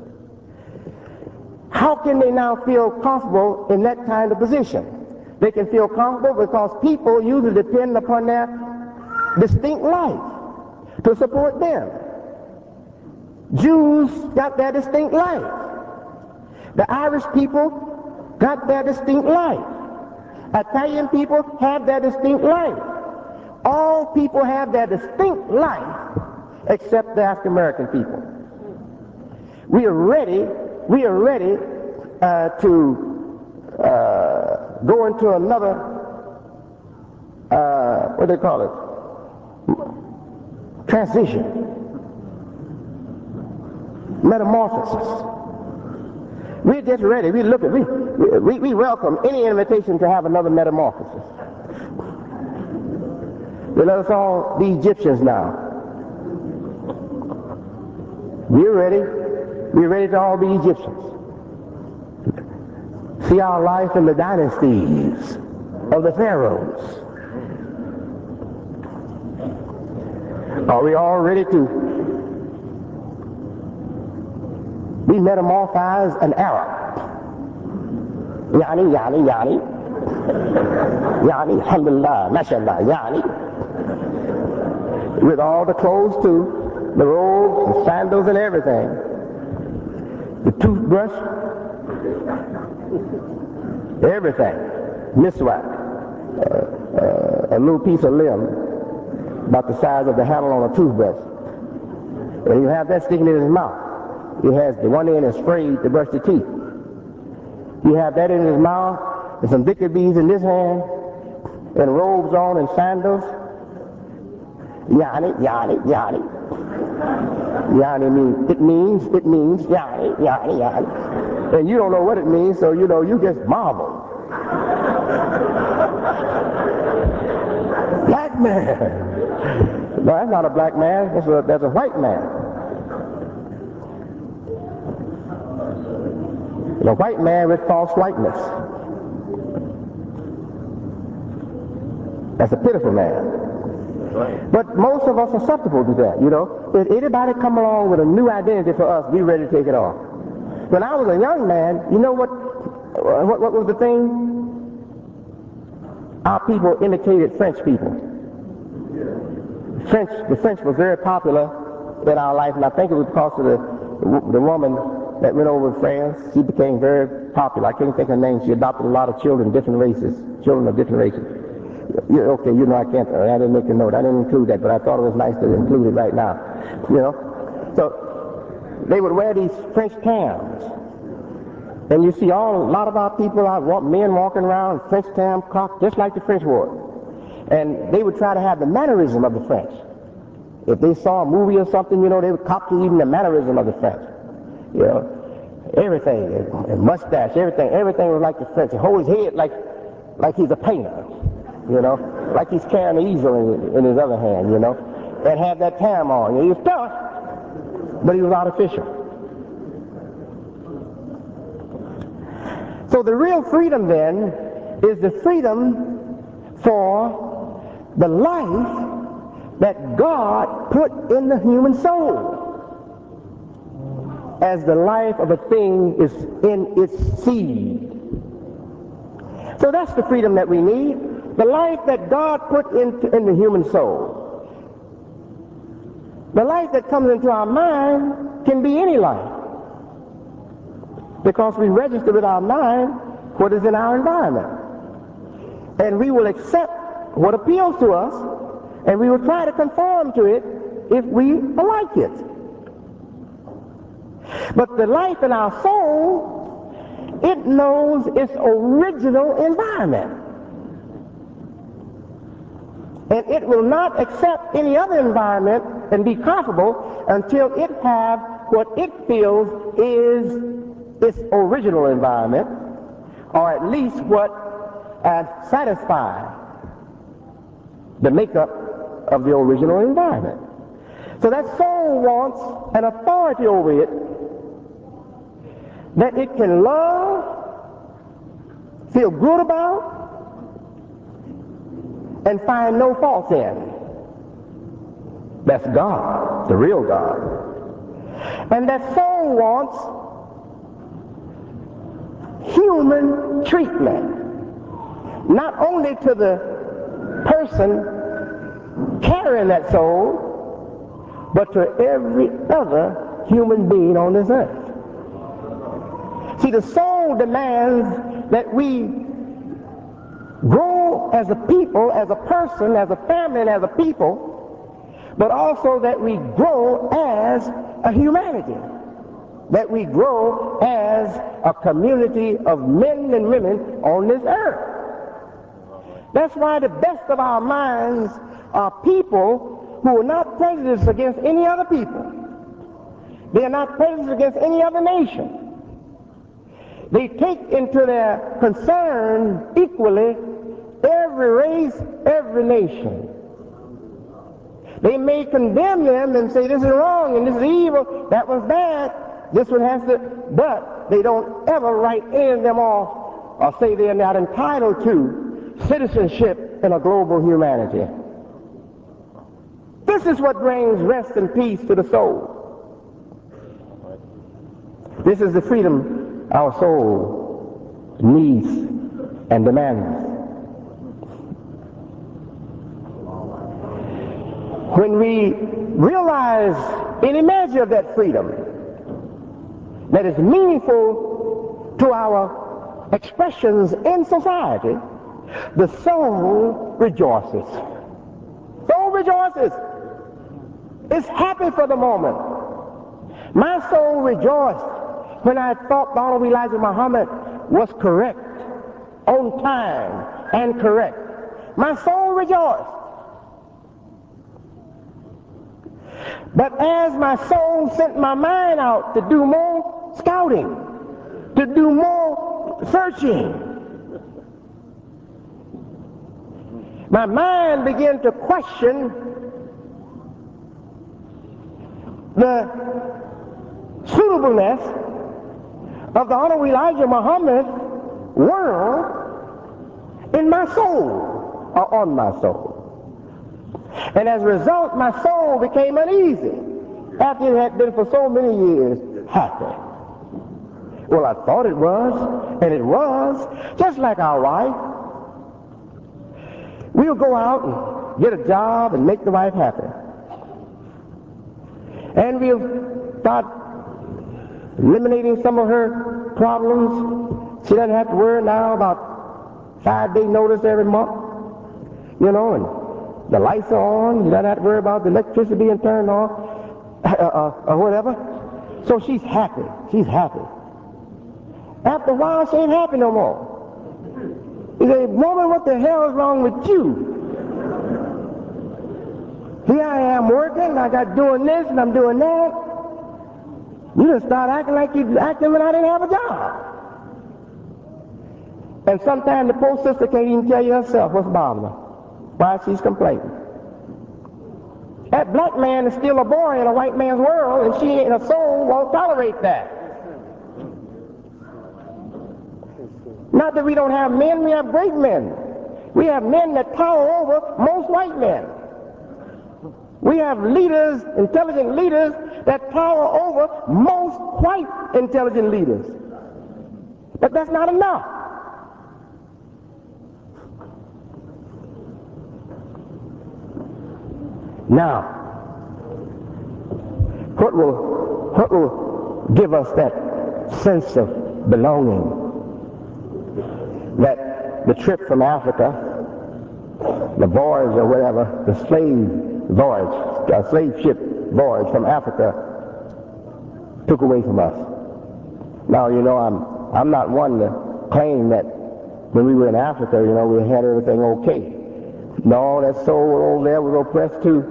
How can they now feel comfortable in that kind of position? They can feel comfortable because people usually depend upon their distinct life to support them. Jews got their distinct life. The Irish people got their distinct life. Italian people have their distinct life. All people have their distinct life except the African American people. We are ready to go into another, what do they call it? Transition. Metamorphosis. We're just ready. We welcome any invitation to have another metamorphosis. They let us all be Egyptians now. We're ready. We're ready to all be Egyptians. See our life in the dynasties of the pharaohs. Are we all ready to be metamorphized an Arab? Yani, yani, yani. Yani, alhamdulillah, mashallah, yani. With all the clothes too, the robes, the sandals and everything. The toothbrush, everything. Miswak, a little piece of limb about the size of the handle on a toothbrush. And you have that sticking in his mouth. He has the one end is frayed to brush the teeth. You have that in his mouth, and some thicker beads in this hand, and robes on and sandals. Yani, yani, yani. Yani means, yani, yani, yani. And you don't know what it means, so you know, you just marvel. Black man. No, that's not a black man, that's a white man. The white man with false whiteness. That's a pitiful man. But most of us are susceptible to that, you know. If anybody come along with a new identity for us, we ready to take it off. When I was a young man, you know what was the thing? Our people imitated French people. The French was very popular in our life, and I think it was because of the woman that went over to France. She became very popular. I can't think of her name. She adopted a lot of children, different races, children of different races. Okay, you know I didn't make a note. I didn't include that, but I thought it was nice to include it right now. You know? So they would wear these French tams. And you see a lot of our people, men walking around French tam cocked just like the French wore. And they would try to have the mannerism of the French. If they saw a movie or something, you know, they would copy even the mannerism of the French. You know, everything, and mustache, everything was like the French. He hold his head like he's a painter, you know, like he's carrying an easel in his other hand, you know, and have that tam on. He was tough, but he was artificial. So the real freedom then is the freedom for the life that God put in the human soul, as the life of a thing is in its seed. So that's the freedom that we need, the life that God put in the human soul. The life that comes into our mind can be any life, because we register with our mind what is in our environment. And we will accept what appeals to us, and we will try to conform to it if we like it. But the life in our soul, it knows its original environment. And it will not accept any other environment and be comfortable until it have what it feels is its original environment, or at least what satisfies the makeup of the original environment. So that soul wants an authority over it that it can love, feel good about, and find no fault in. That's God, the real God. And that soul wants human treatment, not only to the person carrying that soul, but to every other human being on this earth. See, the soul demands that we grow as a people, as a person, as a family, and as a people, but also that we grow as a humanity, that we grow as a community of men and women on this earth. That's why the best of our minds are people who are not prejudiced against any other people. They are not prejudiced against any other nation. They take into their concern equally every race, every nation. They may condemn them and say this is wrong and this is evil, that was bad, this one has to, but they don't ever write any of them off or say they are not entitled to citizenship in a global humanity. This is what brings rest and peace to the soul. This is the freedom our soul needs and demands. When we realize any measure of that freedom that is meaningful to our expressions in society, the soul rejoices. Soul rejoices. It's happy for the moment. My soul rejoiced when I thought the Honorable Elijah Muhammad was correct, on time, and correct. My soul rejoiced. But as my soul sent my mind out to do more scouting, to do more searching, my mind began to question the suitableness of the Honorable Elijah Muhammad's world in my soul, or on my soul. And as a result, my soul became uneasy after it had been for so many years happy. Well, I thought it was, and it was, just like our wife. We'll go out and get a job and make the wife happy. And we'll start eliminating some of her problems. She doesn't have to worry now about 5-day notice every month, you know, and the lights are on. She doesn't have to worry about the electricity being turned on or whatever. So she's happy. She's happy. After a while, she ain't happy no more. You say, woman, what the hell is wrong with you? Here I am working, I got doing this and I'm doing that. You just start acting like you acting when I didn't have a job. And sometimes the poor sister can't even tell you herself what's bothering her, why she's complaining. That black man is still a boy in a white man's world, and she in her soul won't tolerate that. Not that we don't have men, we have great men. We have men that tower over most white men. We have leaders, intelligent leaders, that tower over most white intelligent leaders. But that's not enough. Now, what will give us that sense of belonging? That the trip from Africa, the voyage or whatever, the slave ship voyage from Africa took away from us. Now, you know, I'm not one to claim that when we were in Africa, you know, we had everything okay. No, that soul over there was oppressed too.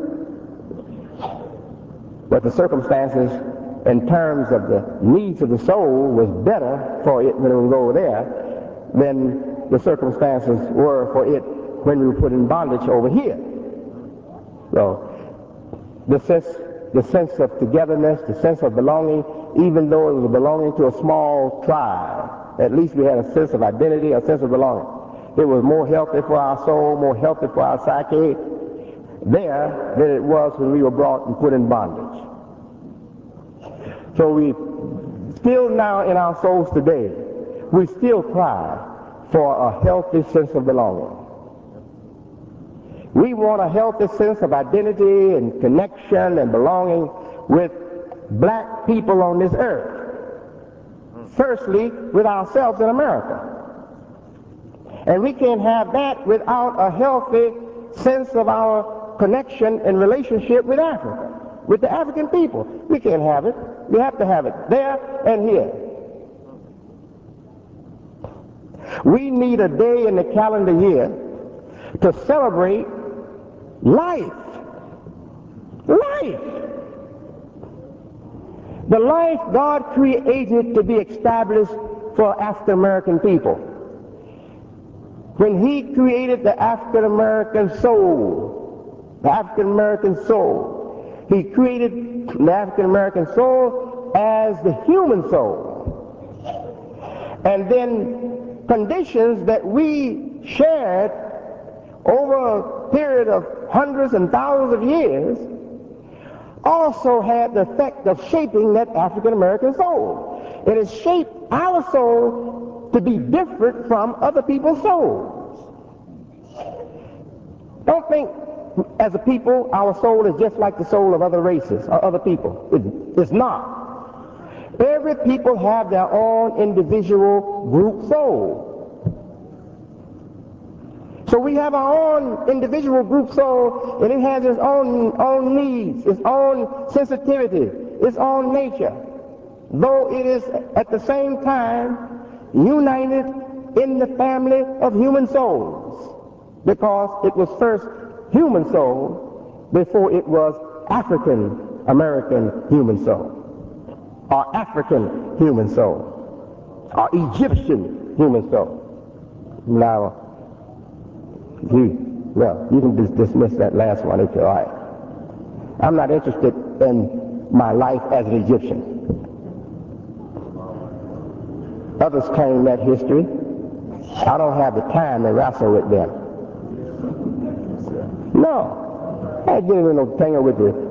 But the circumstances in terms of the needs of the soul was better for it when it was over there than the circumstances were for it when we were put in bondage over here. So the sense of togetherness, the sense of belonging, even though it was belonging to a small tribe, at least we had a sense of identity, a sense of belonging. It was more healthy for our soul, more healthy for our psyche there than it was when we were brought and put in bondage. So we still now in our souls today, we still cry for a healthy sense of belonging. We want a healthy sense of identity and connection and belonging with black people on this earth. Firstly, with ourselves in America. And we can't have that without a healthy sense of our connection and relationship with Africa, with the African people. We can't have it. We have to have it there and here. We need a day in the calendar year to celebrate life. Life. The life God created to be established for African American people. When he created the African American soul, he created the African American soul as the human soul. And then conditions that we shared over a period of hundreds and thousands of years also had the effect of shaping that African American soul. It has shaped our soul to be different from other people's souls. Don't think as a people our soul is just like the soul of other races or other people. It's not. Every people have their own individual group soul. So we have our own individual group soul, and it has its own needs, its own sensitivity, its own nature, though it is at the same time united in the family of human souls, because it was first human soul before it was African American human soul, or African human soul, or Egyptian human soul. Now, you can dismiss that last one if you like. I'm not interested in my life as an Egyptian. Others claim that history. I don't have the time to wrestle with them. No, I get into no tangle with the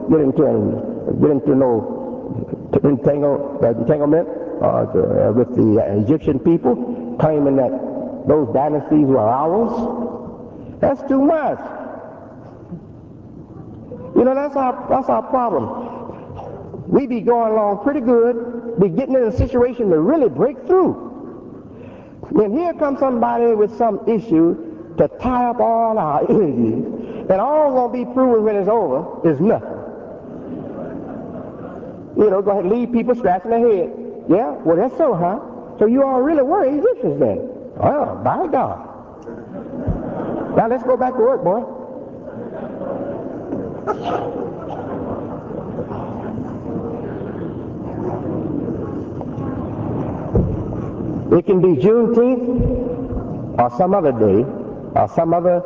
entanglement with the Egyptian people, claiming that those dynasties were ours. That's too much. You know, that's our problem. We be going along pretty good, be getting in a situation to really break through. And here comes somebody with some issue to tie up all our energies, and all gonna be proven when it's over is nothing. You know, go ahead and leave people scratching their head. Yeah, well that's so, huh? So you all really were Egyptians then? Well, by God. Now let's go back to work, boy. It can be Juneteenth or some other day or some other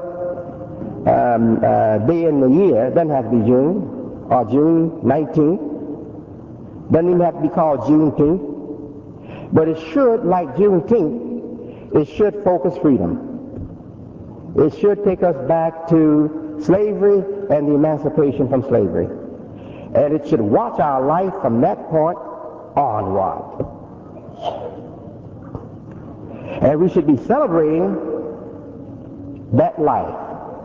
day in the year. It doesn't have to be June or June 19th. Doesn't even have to be called Juneteenth. But it should, like Juneteenth, it should focus freedom. It should take us back to slavery and the emancipation from slavery. And it should watch our life from that point onward. And we should be celebrating that life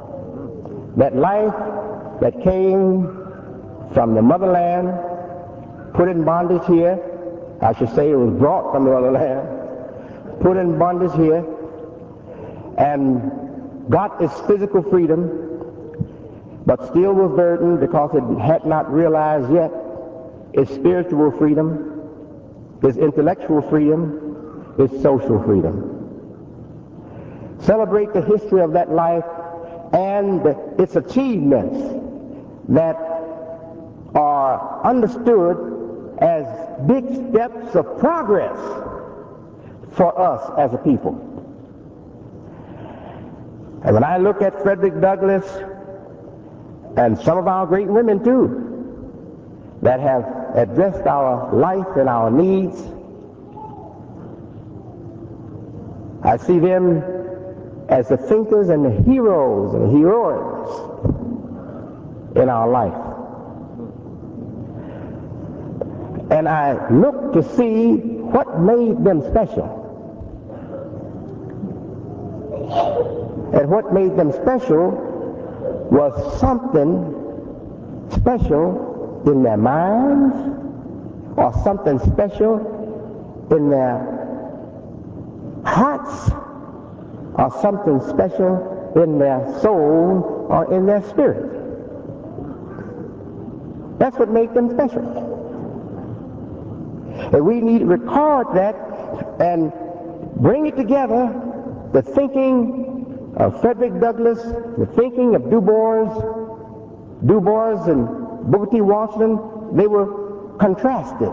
that came from the motherland, put in bondage here. I should say it was brought from the motherland, put in bondage here, and got its physical freedom, but still was burdened because it had not realized yet its spiritual freedom, its intellectual freedom, its social freedom. Celebrate the history of that life and its achievements that are understood as big steps of progress for us as a people. And when I look at Frederick Douglass and some of our great women too that have addressed our life and our needs, I see them as the thinkers and the heroes and heroines in our life. And I look to see what made them special. And what made them special was something special in their minds, or something special in their hearts, or something special in their soul or in their spirit. That's what made them special. And we need to record that and bring it together, the thinking of Frederick Douglass, the thinking of Du Bois and Booker T. Washington. They were contrasted,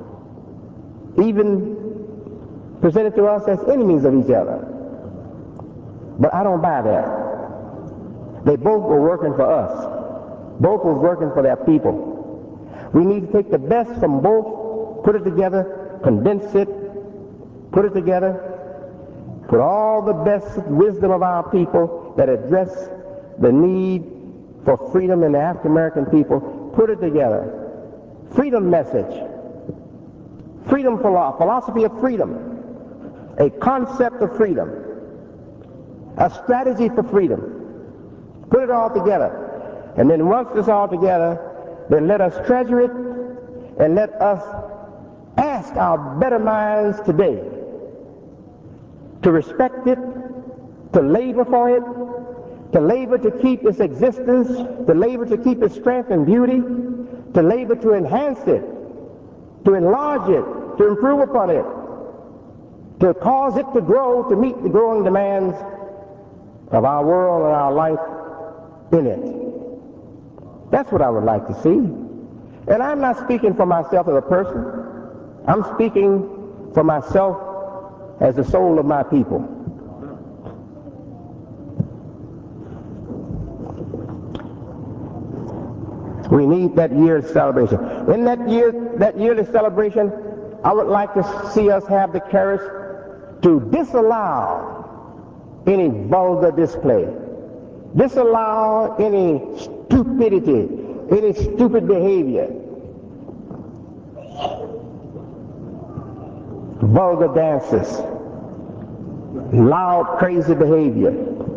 even presented to us as enemies of each other. But I don't buy that. They both were working for us. Both were working for their people. We need to take the best from both, put it together, condense it, put it together, put all the best wisdom of our people that address the need for freedom in the African American people, put it together. Freedom message, freedom philosophy of freedom, a concept of freedom, a strategy for freedom. Put it all together. And then once it's all together, then let us treasure it and let us ask our better minds today to respect it, to labor for it, to labor to keep its existence, to labor to keep its strength and beauty, to labor to enhance it, to enlarge it, to improve upon it, to cause it to grow, to meet the growing demands of our world and our life in it. That's what I would like to see. And I'm not speaking for myself as a person. I'm speaking for myself as the soul of my people. We need that year's celebration. In that yearly celebration, I would like to see us have the courage to disallow any vulgar display, disallow any stupidity, any stupid behavior, vulgar dances, loud, crazy behavior.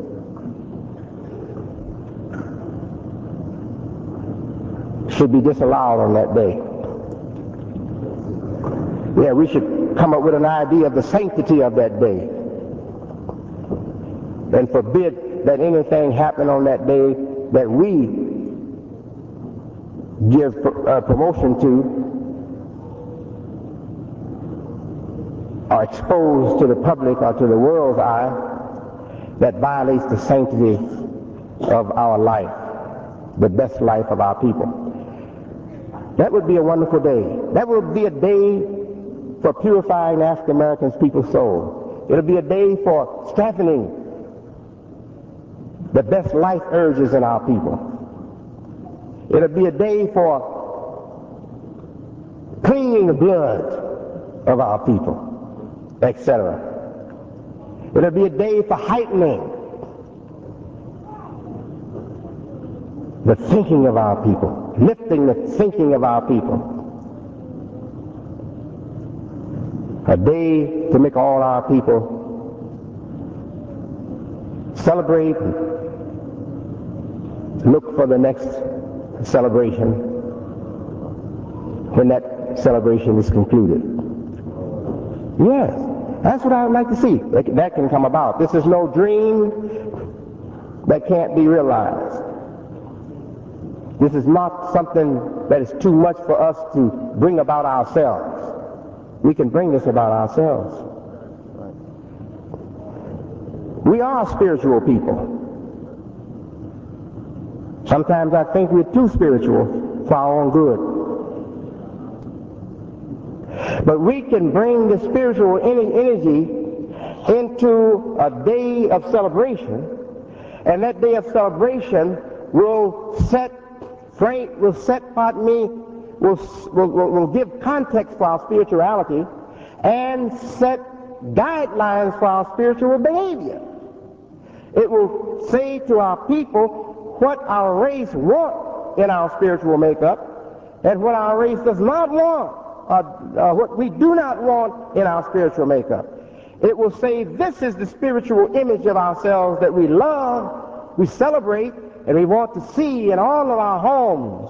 Should be disallowed on that day. Yeah, we should come up with an idea of the sanctity of that day and forbid that anything happen on that day that we give promotion to or expose to the public or to the world's eye that violates the sanctity of our life, the best life of our people. That would be a wonderful day. That would be a day for purifying African American people's soul. It would be a day for strengthening the best life urges in our people. It would be a day for cleaning the blood of our people, etc. It would be a day for heightening the thinking of our people, lifting the thinking of our people. A day to make all our people celebrate, look for the next celebration when that celebration is concluded. Yes, that's what I would like to see. That can come about. This is no dream that can't be realized. This is not something that is too much for us to bring about ourselves. We can bring this about ourselves. We are spiritual people. Sometimes I think we're too spiritual for our own good. But we can bring the spiritual energy into a day of celebration, and that day of celebration will give context for our spirituality and set guidelines for our spiritual behavior. It will say to our people what our race wants in our spiritual makeup and what our race does not want, what we do not want in our spiritual makeup. It will say, this is the spiritual image of ourselves that we love, we celebrate, and we want to see in all of our homes.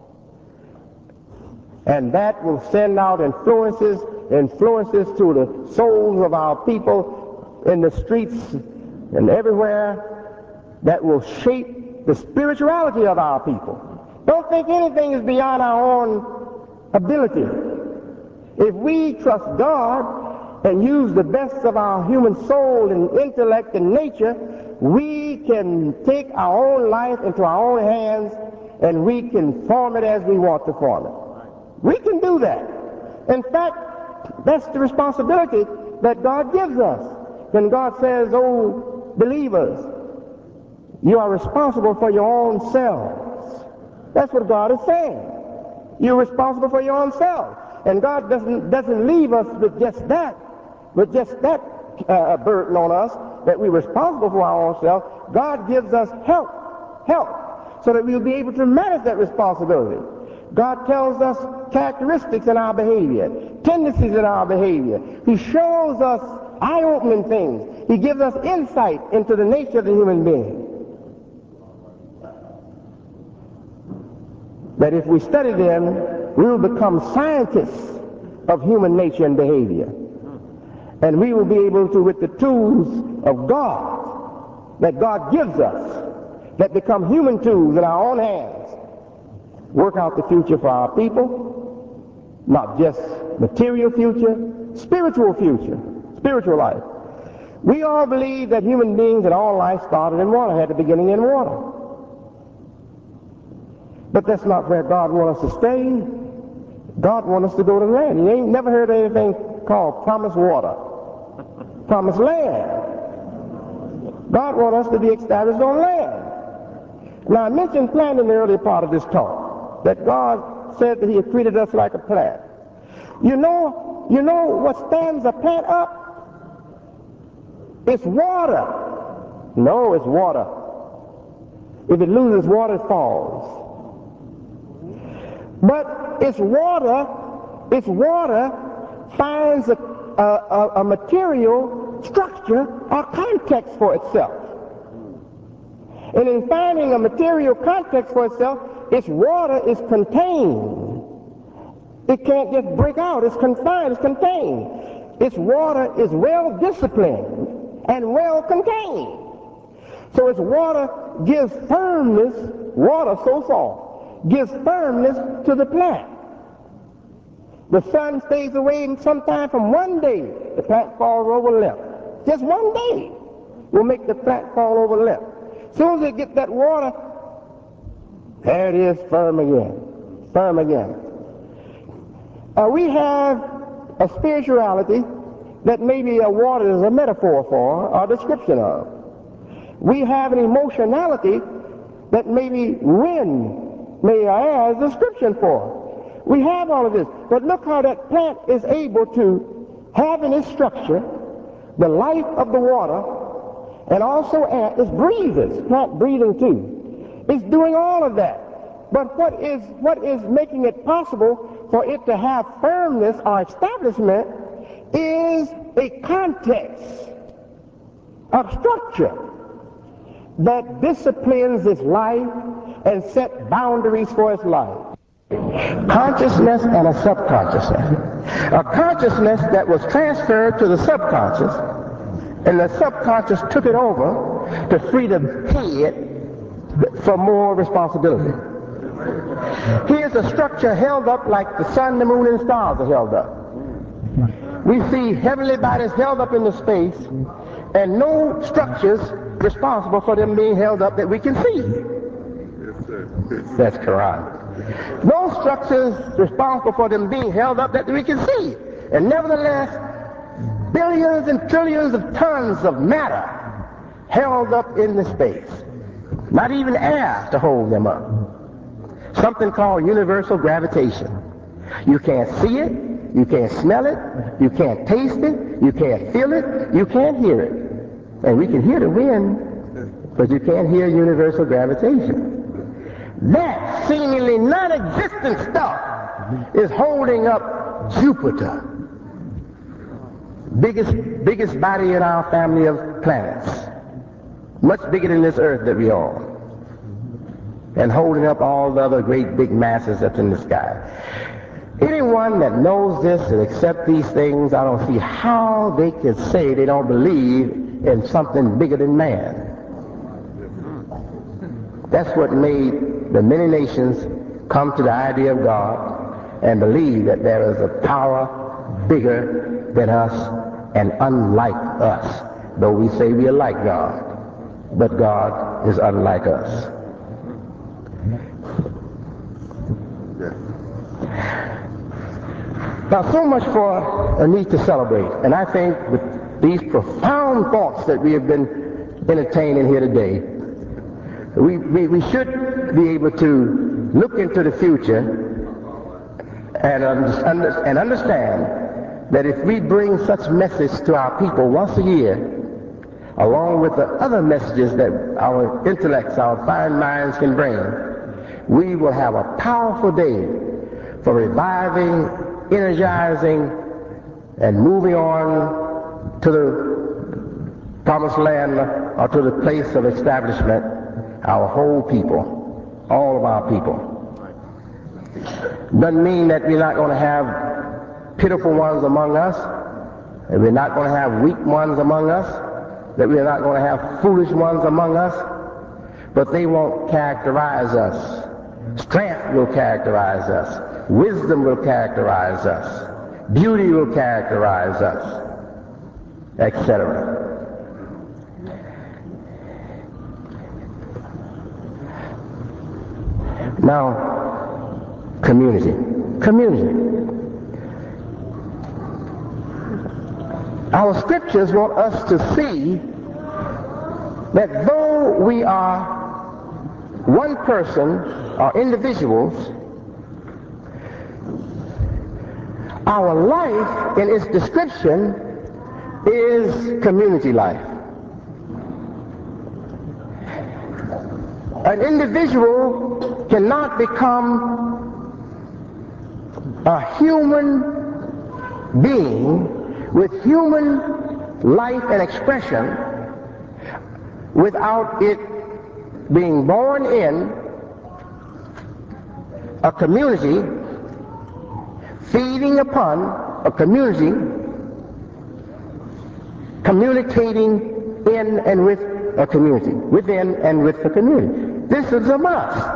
And that will send out influences to the souls of our people in the streets and everywhere, that will shape the spirituality of our people. Don't think anything is beyond our own ability. If we trust God and use the best of our human soul and intellect and nature, we can take our own life into our own hands and we can form it as we want to form it. We can do that. In fact, that's the responsibility that God gives us. When God says, oh, believers, you are responsible for your own selves. That's what God is saying. You're responsible for your own self. And God doesn't leave us with just that burden on us, that we're responsible for our own self. God gives us help, so that we'll be able to manage that responsibility. God tells us characteristics in our behavior, tendencies in our behavior. He shows us eye-opening things. He gives us insight into the nature of the human being. That if we study them, we will become scientists of human nature and behavior. And we will be able to, with the tools of God that God gives us, that become human tools in our own hands, work out the future for our people, not just material future, spiritual future, spiritual life. We all believe that human beings in all life started in water, had the beginning in water. But that's not where God wants us to stay. God wants us to go to land. You ain't never heard of anything called promised water, promised land. God wants us to be established on land. Now, I mentioned plant in the early part of this talk, that God said that he had treated us like a plant. You know what stands a plant up? It's water. No, it's water. If it loses water, it falls. But its water finds a material structure or context for itself. And in finding a material context for itself, its water is contained. It can't just break out. It's confined, it's contained. Its water is well disciplined and well contained. So its water gives firmness, water so soft, gives firmness to the plant. The sun stays away, and sometime from one day, the plant falls over limp. Just one day will make the plant fall over limp. As soon as it gets that water, there it is, firm again, firm again. We have a spirituality that maybe a water is a metaphor for, or a description of. We have an emotionality that maybe wind may as a description for. We have all of this, but look how that plant is able to have in its structure the life of the water, and also air. It's breathing. It's plant breathing too. It's doing all of that. But what is making it possible for it to have firmness or establishment is a context of structure that disciplines its life and set boundaries for its life. Consciousness and a subconsciousness. A consciousness that was transferred to the subconscious, and the subconscious took it over to free the head for more responsibility. Here's a structure held up like the sun, the moon, and stars are held up. We see heavenly bodies held up into space, and no structures responsible for them being held up that we can see. That's correct. No structures responsible for them being held up that we can see. And nevertheless, billions and trillions of tons of matter held up in the space. Not even air to hold them up. Something called universal gravitation. You can't see it, you can't smell it, you can't taste it, you can't feel it, you can't hear it. And we can hear the wind, but you can't hear universal gravitation. That seemingly non-existent stuff is holding up Jupiter. biggest body in our family of planets, much bigger than this earth that we are, and holding up all the other great big masses that's in the sky. Anyone that knows this and accepts these things, I don't see how they could say they don't believe in something bigger than man. That's what made the many nations come to the idea of God and believe that there is a power bigger than us and unlike us. Though we say we are like God, but God is unlike us. Now, so much for a need to celebrate. And I think with these profound thoughts that we have been entertaining here today, we should be able to look into the future and understand that if we bring such message to our people once a year, along with the other messages that our intellects, our fine minds can bring, we will have a powerful day for reviving, energizing, and moving on to the promised land or to the place of establishment, our whole people, all of our people. Doesn't mean that we're not going to have pitiful ones among us, that we're not going to have weak ones among us, that we're not going to have foolish ones among us, but they won't characterize us. Strength will characterize us. Wisdom will characterize us. Beauty will characterize us, etc. Now, community. Our scriptures want us to see that though we are one person or individuals, our life in its description is community life. An individual cannot become a human being with human life and expression without it being born in a community, feeding upon a community, communicating in and with a community, within and with the community. This is a must.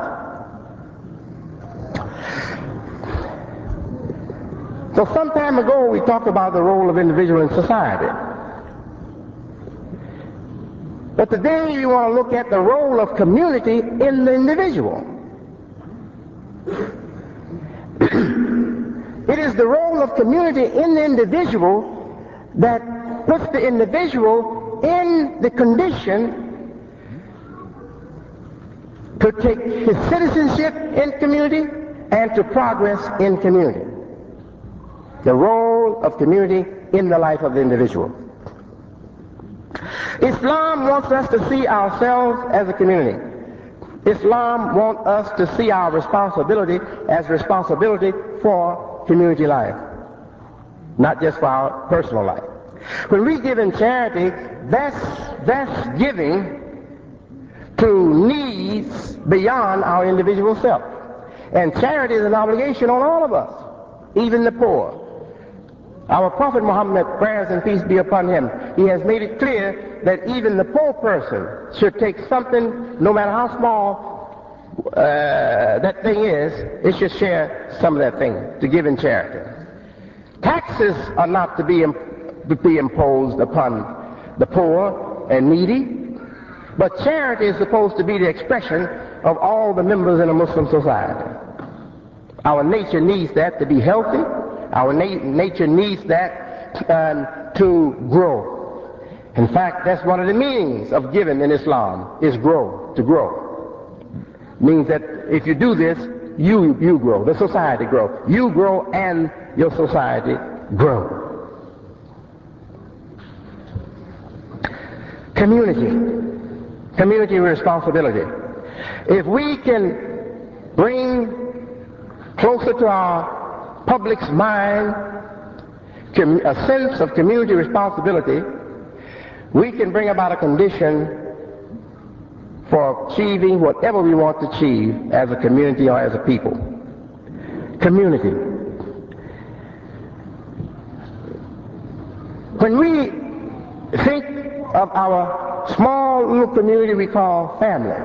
So some time ago we talked about the role of individual in society. But today we want to look at the role of community in the individual. It is the role of community in the individual that puts the individual in the condition to take his citizenship in community and to progress in community. The role of community in the life of the individual. Islam wants us to see ourselves as a community. Islam wants us to see our responsibility as responsibility for community life, not just for our personal life. When we give in charity, that's giving to needs beyond our individual self. And charity is an obligation on all of us, even the poor. Our Prophet Muhammad, prayers and peace be upon him, he has made it clear that even the poor person should take something, no matter how small that thing is, it should share some of that thing to give in charity. Taxes are not to be imposed upon the poor and needy, but charity is supposed to be the expression of all the members in a Muslim society. Our nature needs that to be healthy. Our nature needs that to grow. In fact, that's one of the meanings of giving in Islam, is grow, to grow. Means that if you do this, you grow, the society grows. You grow and your society grow. Community responsibility. If we can bring closer to our public's mind a sense of community responsibility, we can bring about a condition for achieving whatever we want to achieve as a community or as a people. Community. When we think of our small little community we call family,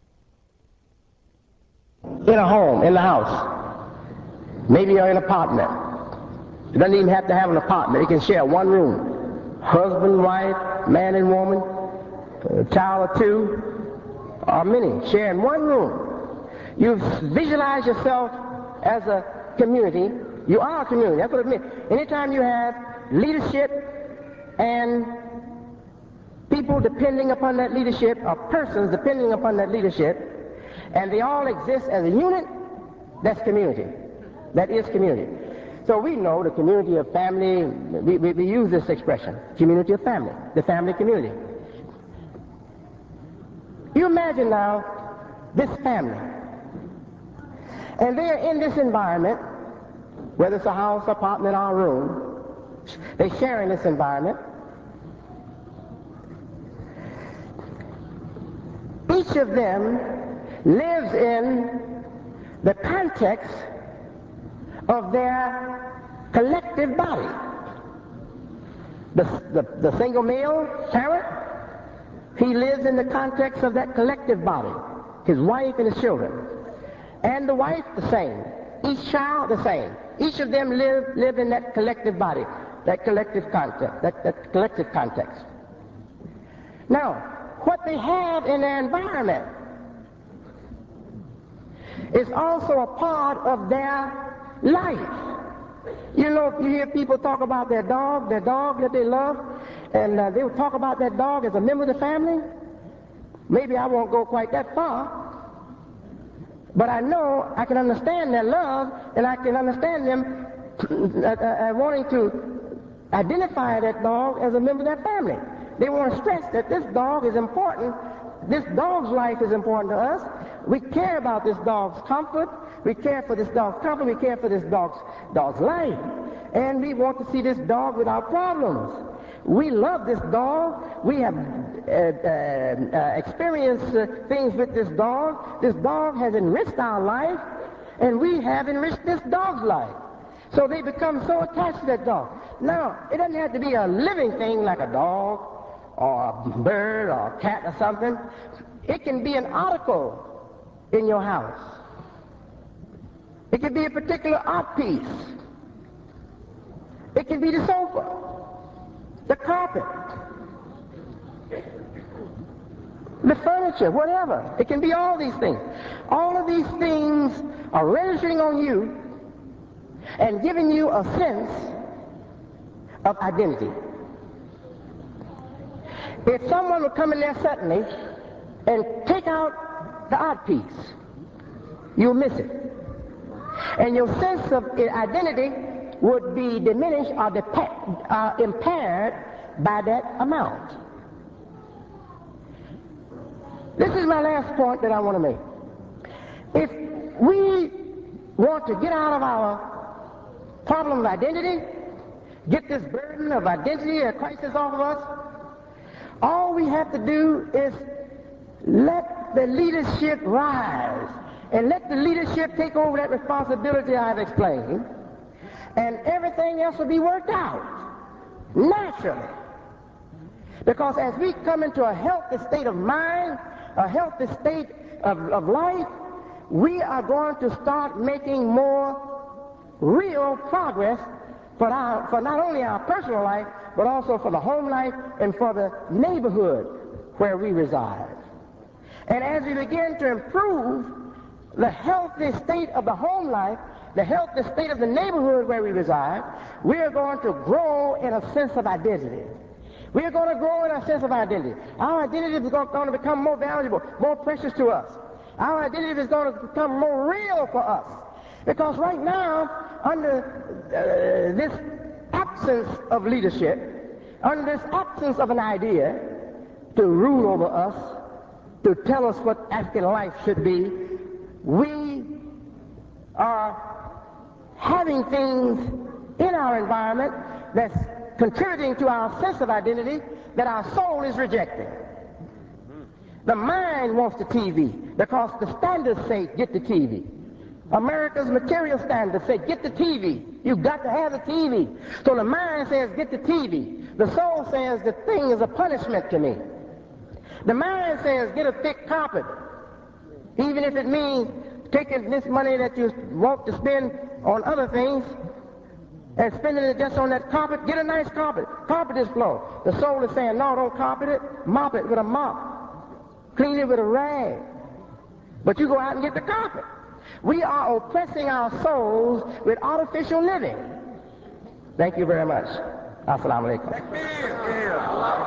in a home, in the house, maybe you're in an apartment. It doesn't even have to have an apartment. You can share one room. Husband, wife, man and woman, a child or two, or many, sharing one room. You visualize yourself as a community. You are a community. That's what it means. Anytime you have leadership and people depending upon that leadership, or persons depending upon that leadership, and they all exist as a unit, that's community. That is community. So we know the community of family, we use this expression, community of family, the family community. You imagine now this family, and they're in this environment, whether it's a house, apartment, or a room, they share in this environment. Each of them lives in the context of their collective body. The single male parent, he lives in the context of that collective body, his wife and his children. And the wife, the same. Each child, the same. Each of them live in that collective body, that collective context, that collective context. Now, what they have in their environment is also a part of their life. You know, you hear people talk about their dog that they love, and they will talk about that dog as a member of the family. Maybe I won't go quite that far, but I know I can understand their love, and I can understand them wanting to identify that dog as a member of their family. They want to stress that this dog is important. This dog's life is important to us. We care about this dog's comfort. We care for this dog's comfort. We care for this dog's life. And we want to see this dog without problems. We love this dog. We have experienced things with this dog. This dog has enriched our life, and we have enriched this dog's life. So they become so attached to that dog. Now, it doesn't have to be a living thing like a dog or a bird or a cat or something. It can be an article in your house. It can be a particular art piece. It can be the sofa, the carpet, the furniture, whatever. It can be all these things. All of these things are registering on you and giving you a sense of identity. If someone would come in there suddenly and take out the art piece, you'll miss it. And your sense of identity would be diminished or impaired by that amount. This is my last point that I want to make. If we want to get out of our problem of identity, get this burden of identity or crisis off of us, all we have to do is let the leadership rise and let the leadership take over that responsibility I've explained, and everything else will be worked out naturally. Because as we come into a healthy state of mind, a healthy state of life, we are going to start making more real progress for not only our personal life, but also for the home life and for the neighborhood where we reside. And as we begin to improve the healthy state of the home life, the healthy state of the neighborhood where we reside, we are going to grow in a sense of identity. We are going to grow in a sense of identity. Our identity is going to become more valuable, more precious to us. Our identity is going to become more real for us. Because right now, under this absence of leadership, under this absence of an idea to rule over us, to tell us what African life should be, we are having things in our environment that's contributing to our sense of identity that our soul is rejecting. The mind wants the TV because the standards say get the TV. America's material standards say get the TV. You've got to have the TV. So the mind says get the TV. The soul says the thing is a punishment to me. The mind says get a thick carpet, even if it means taking this money that you want to spend on other things and spending it just on that carpet. Get a nice carpet. Carpet this floor. The soul is saying, no, don't carpet it. Mop it with a mop. Clean it with a rag. But you go out and get the carpet. We are oppressing our souls with artificial living. Thank you very much. Assalamu alaikum.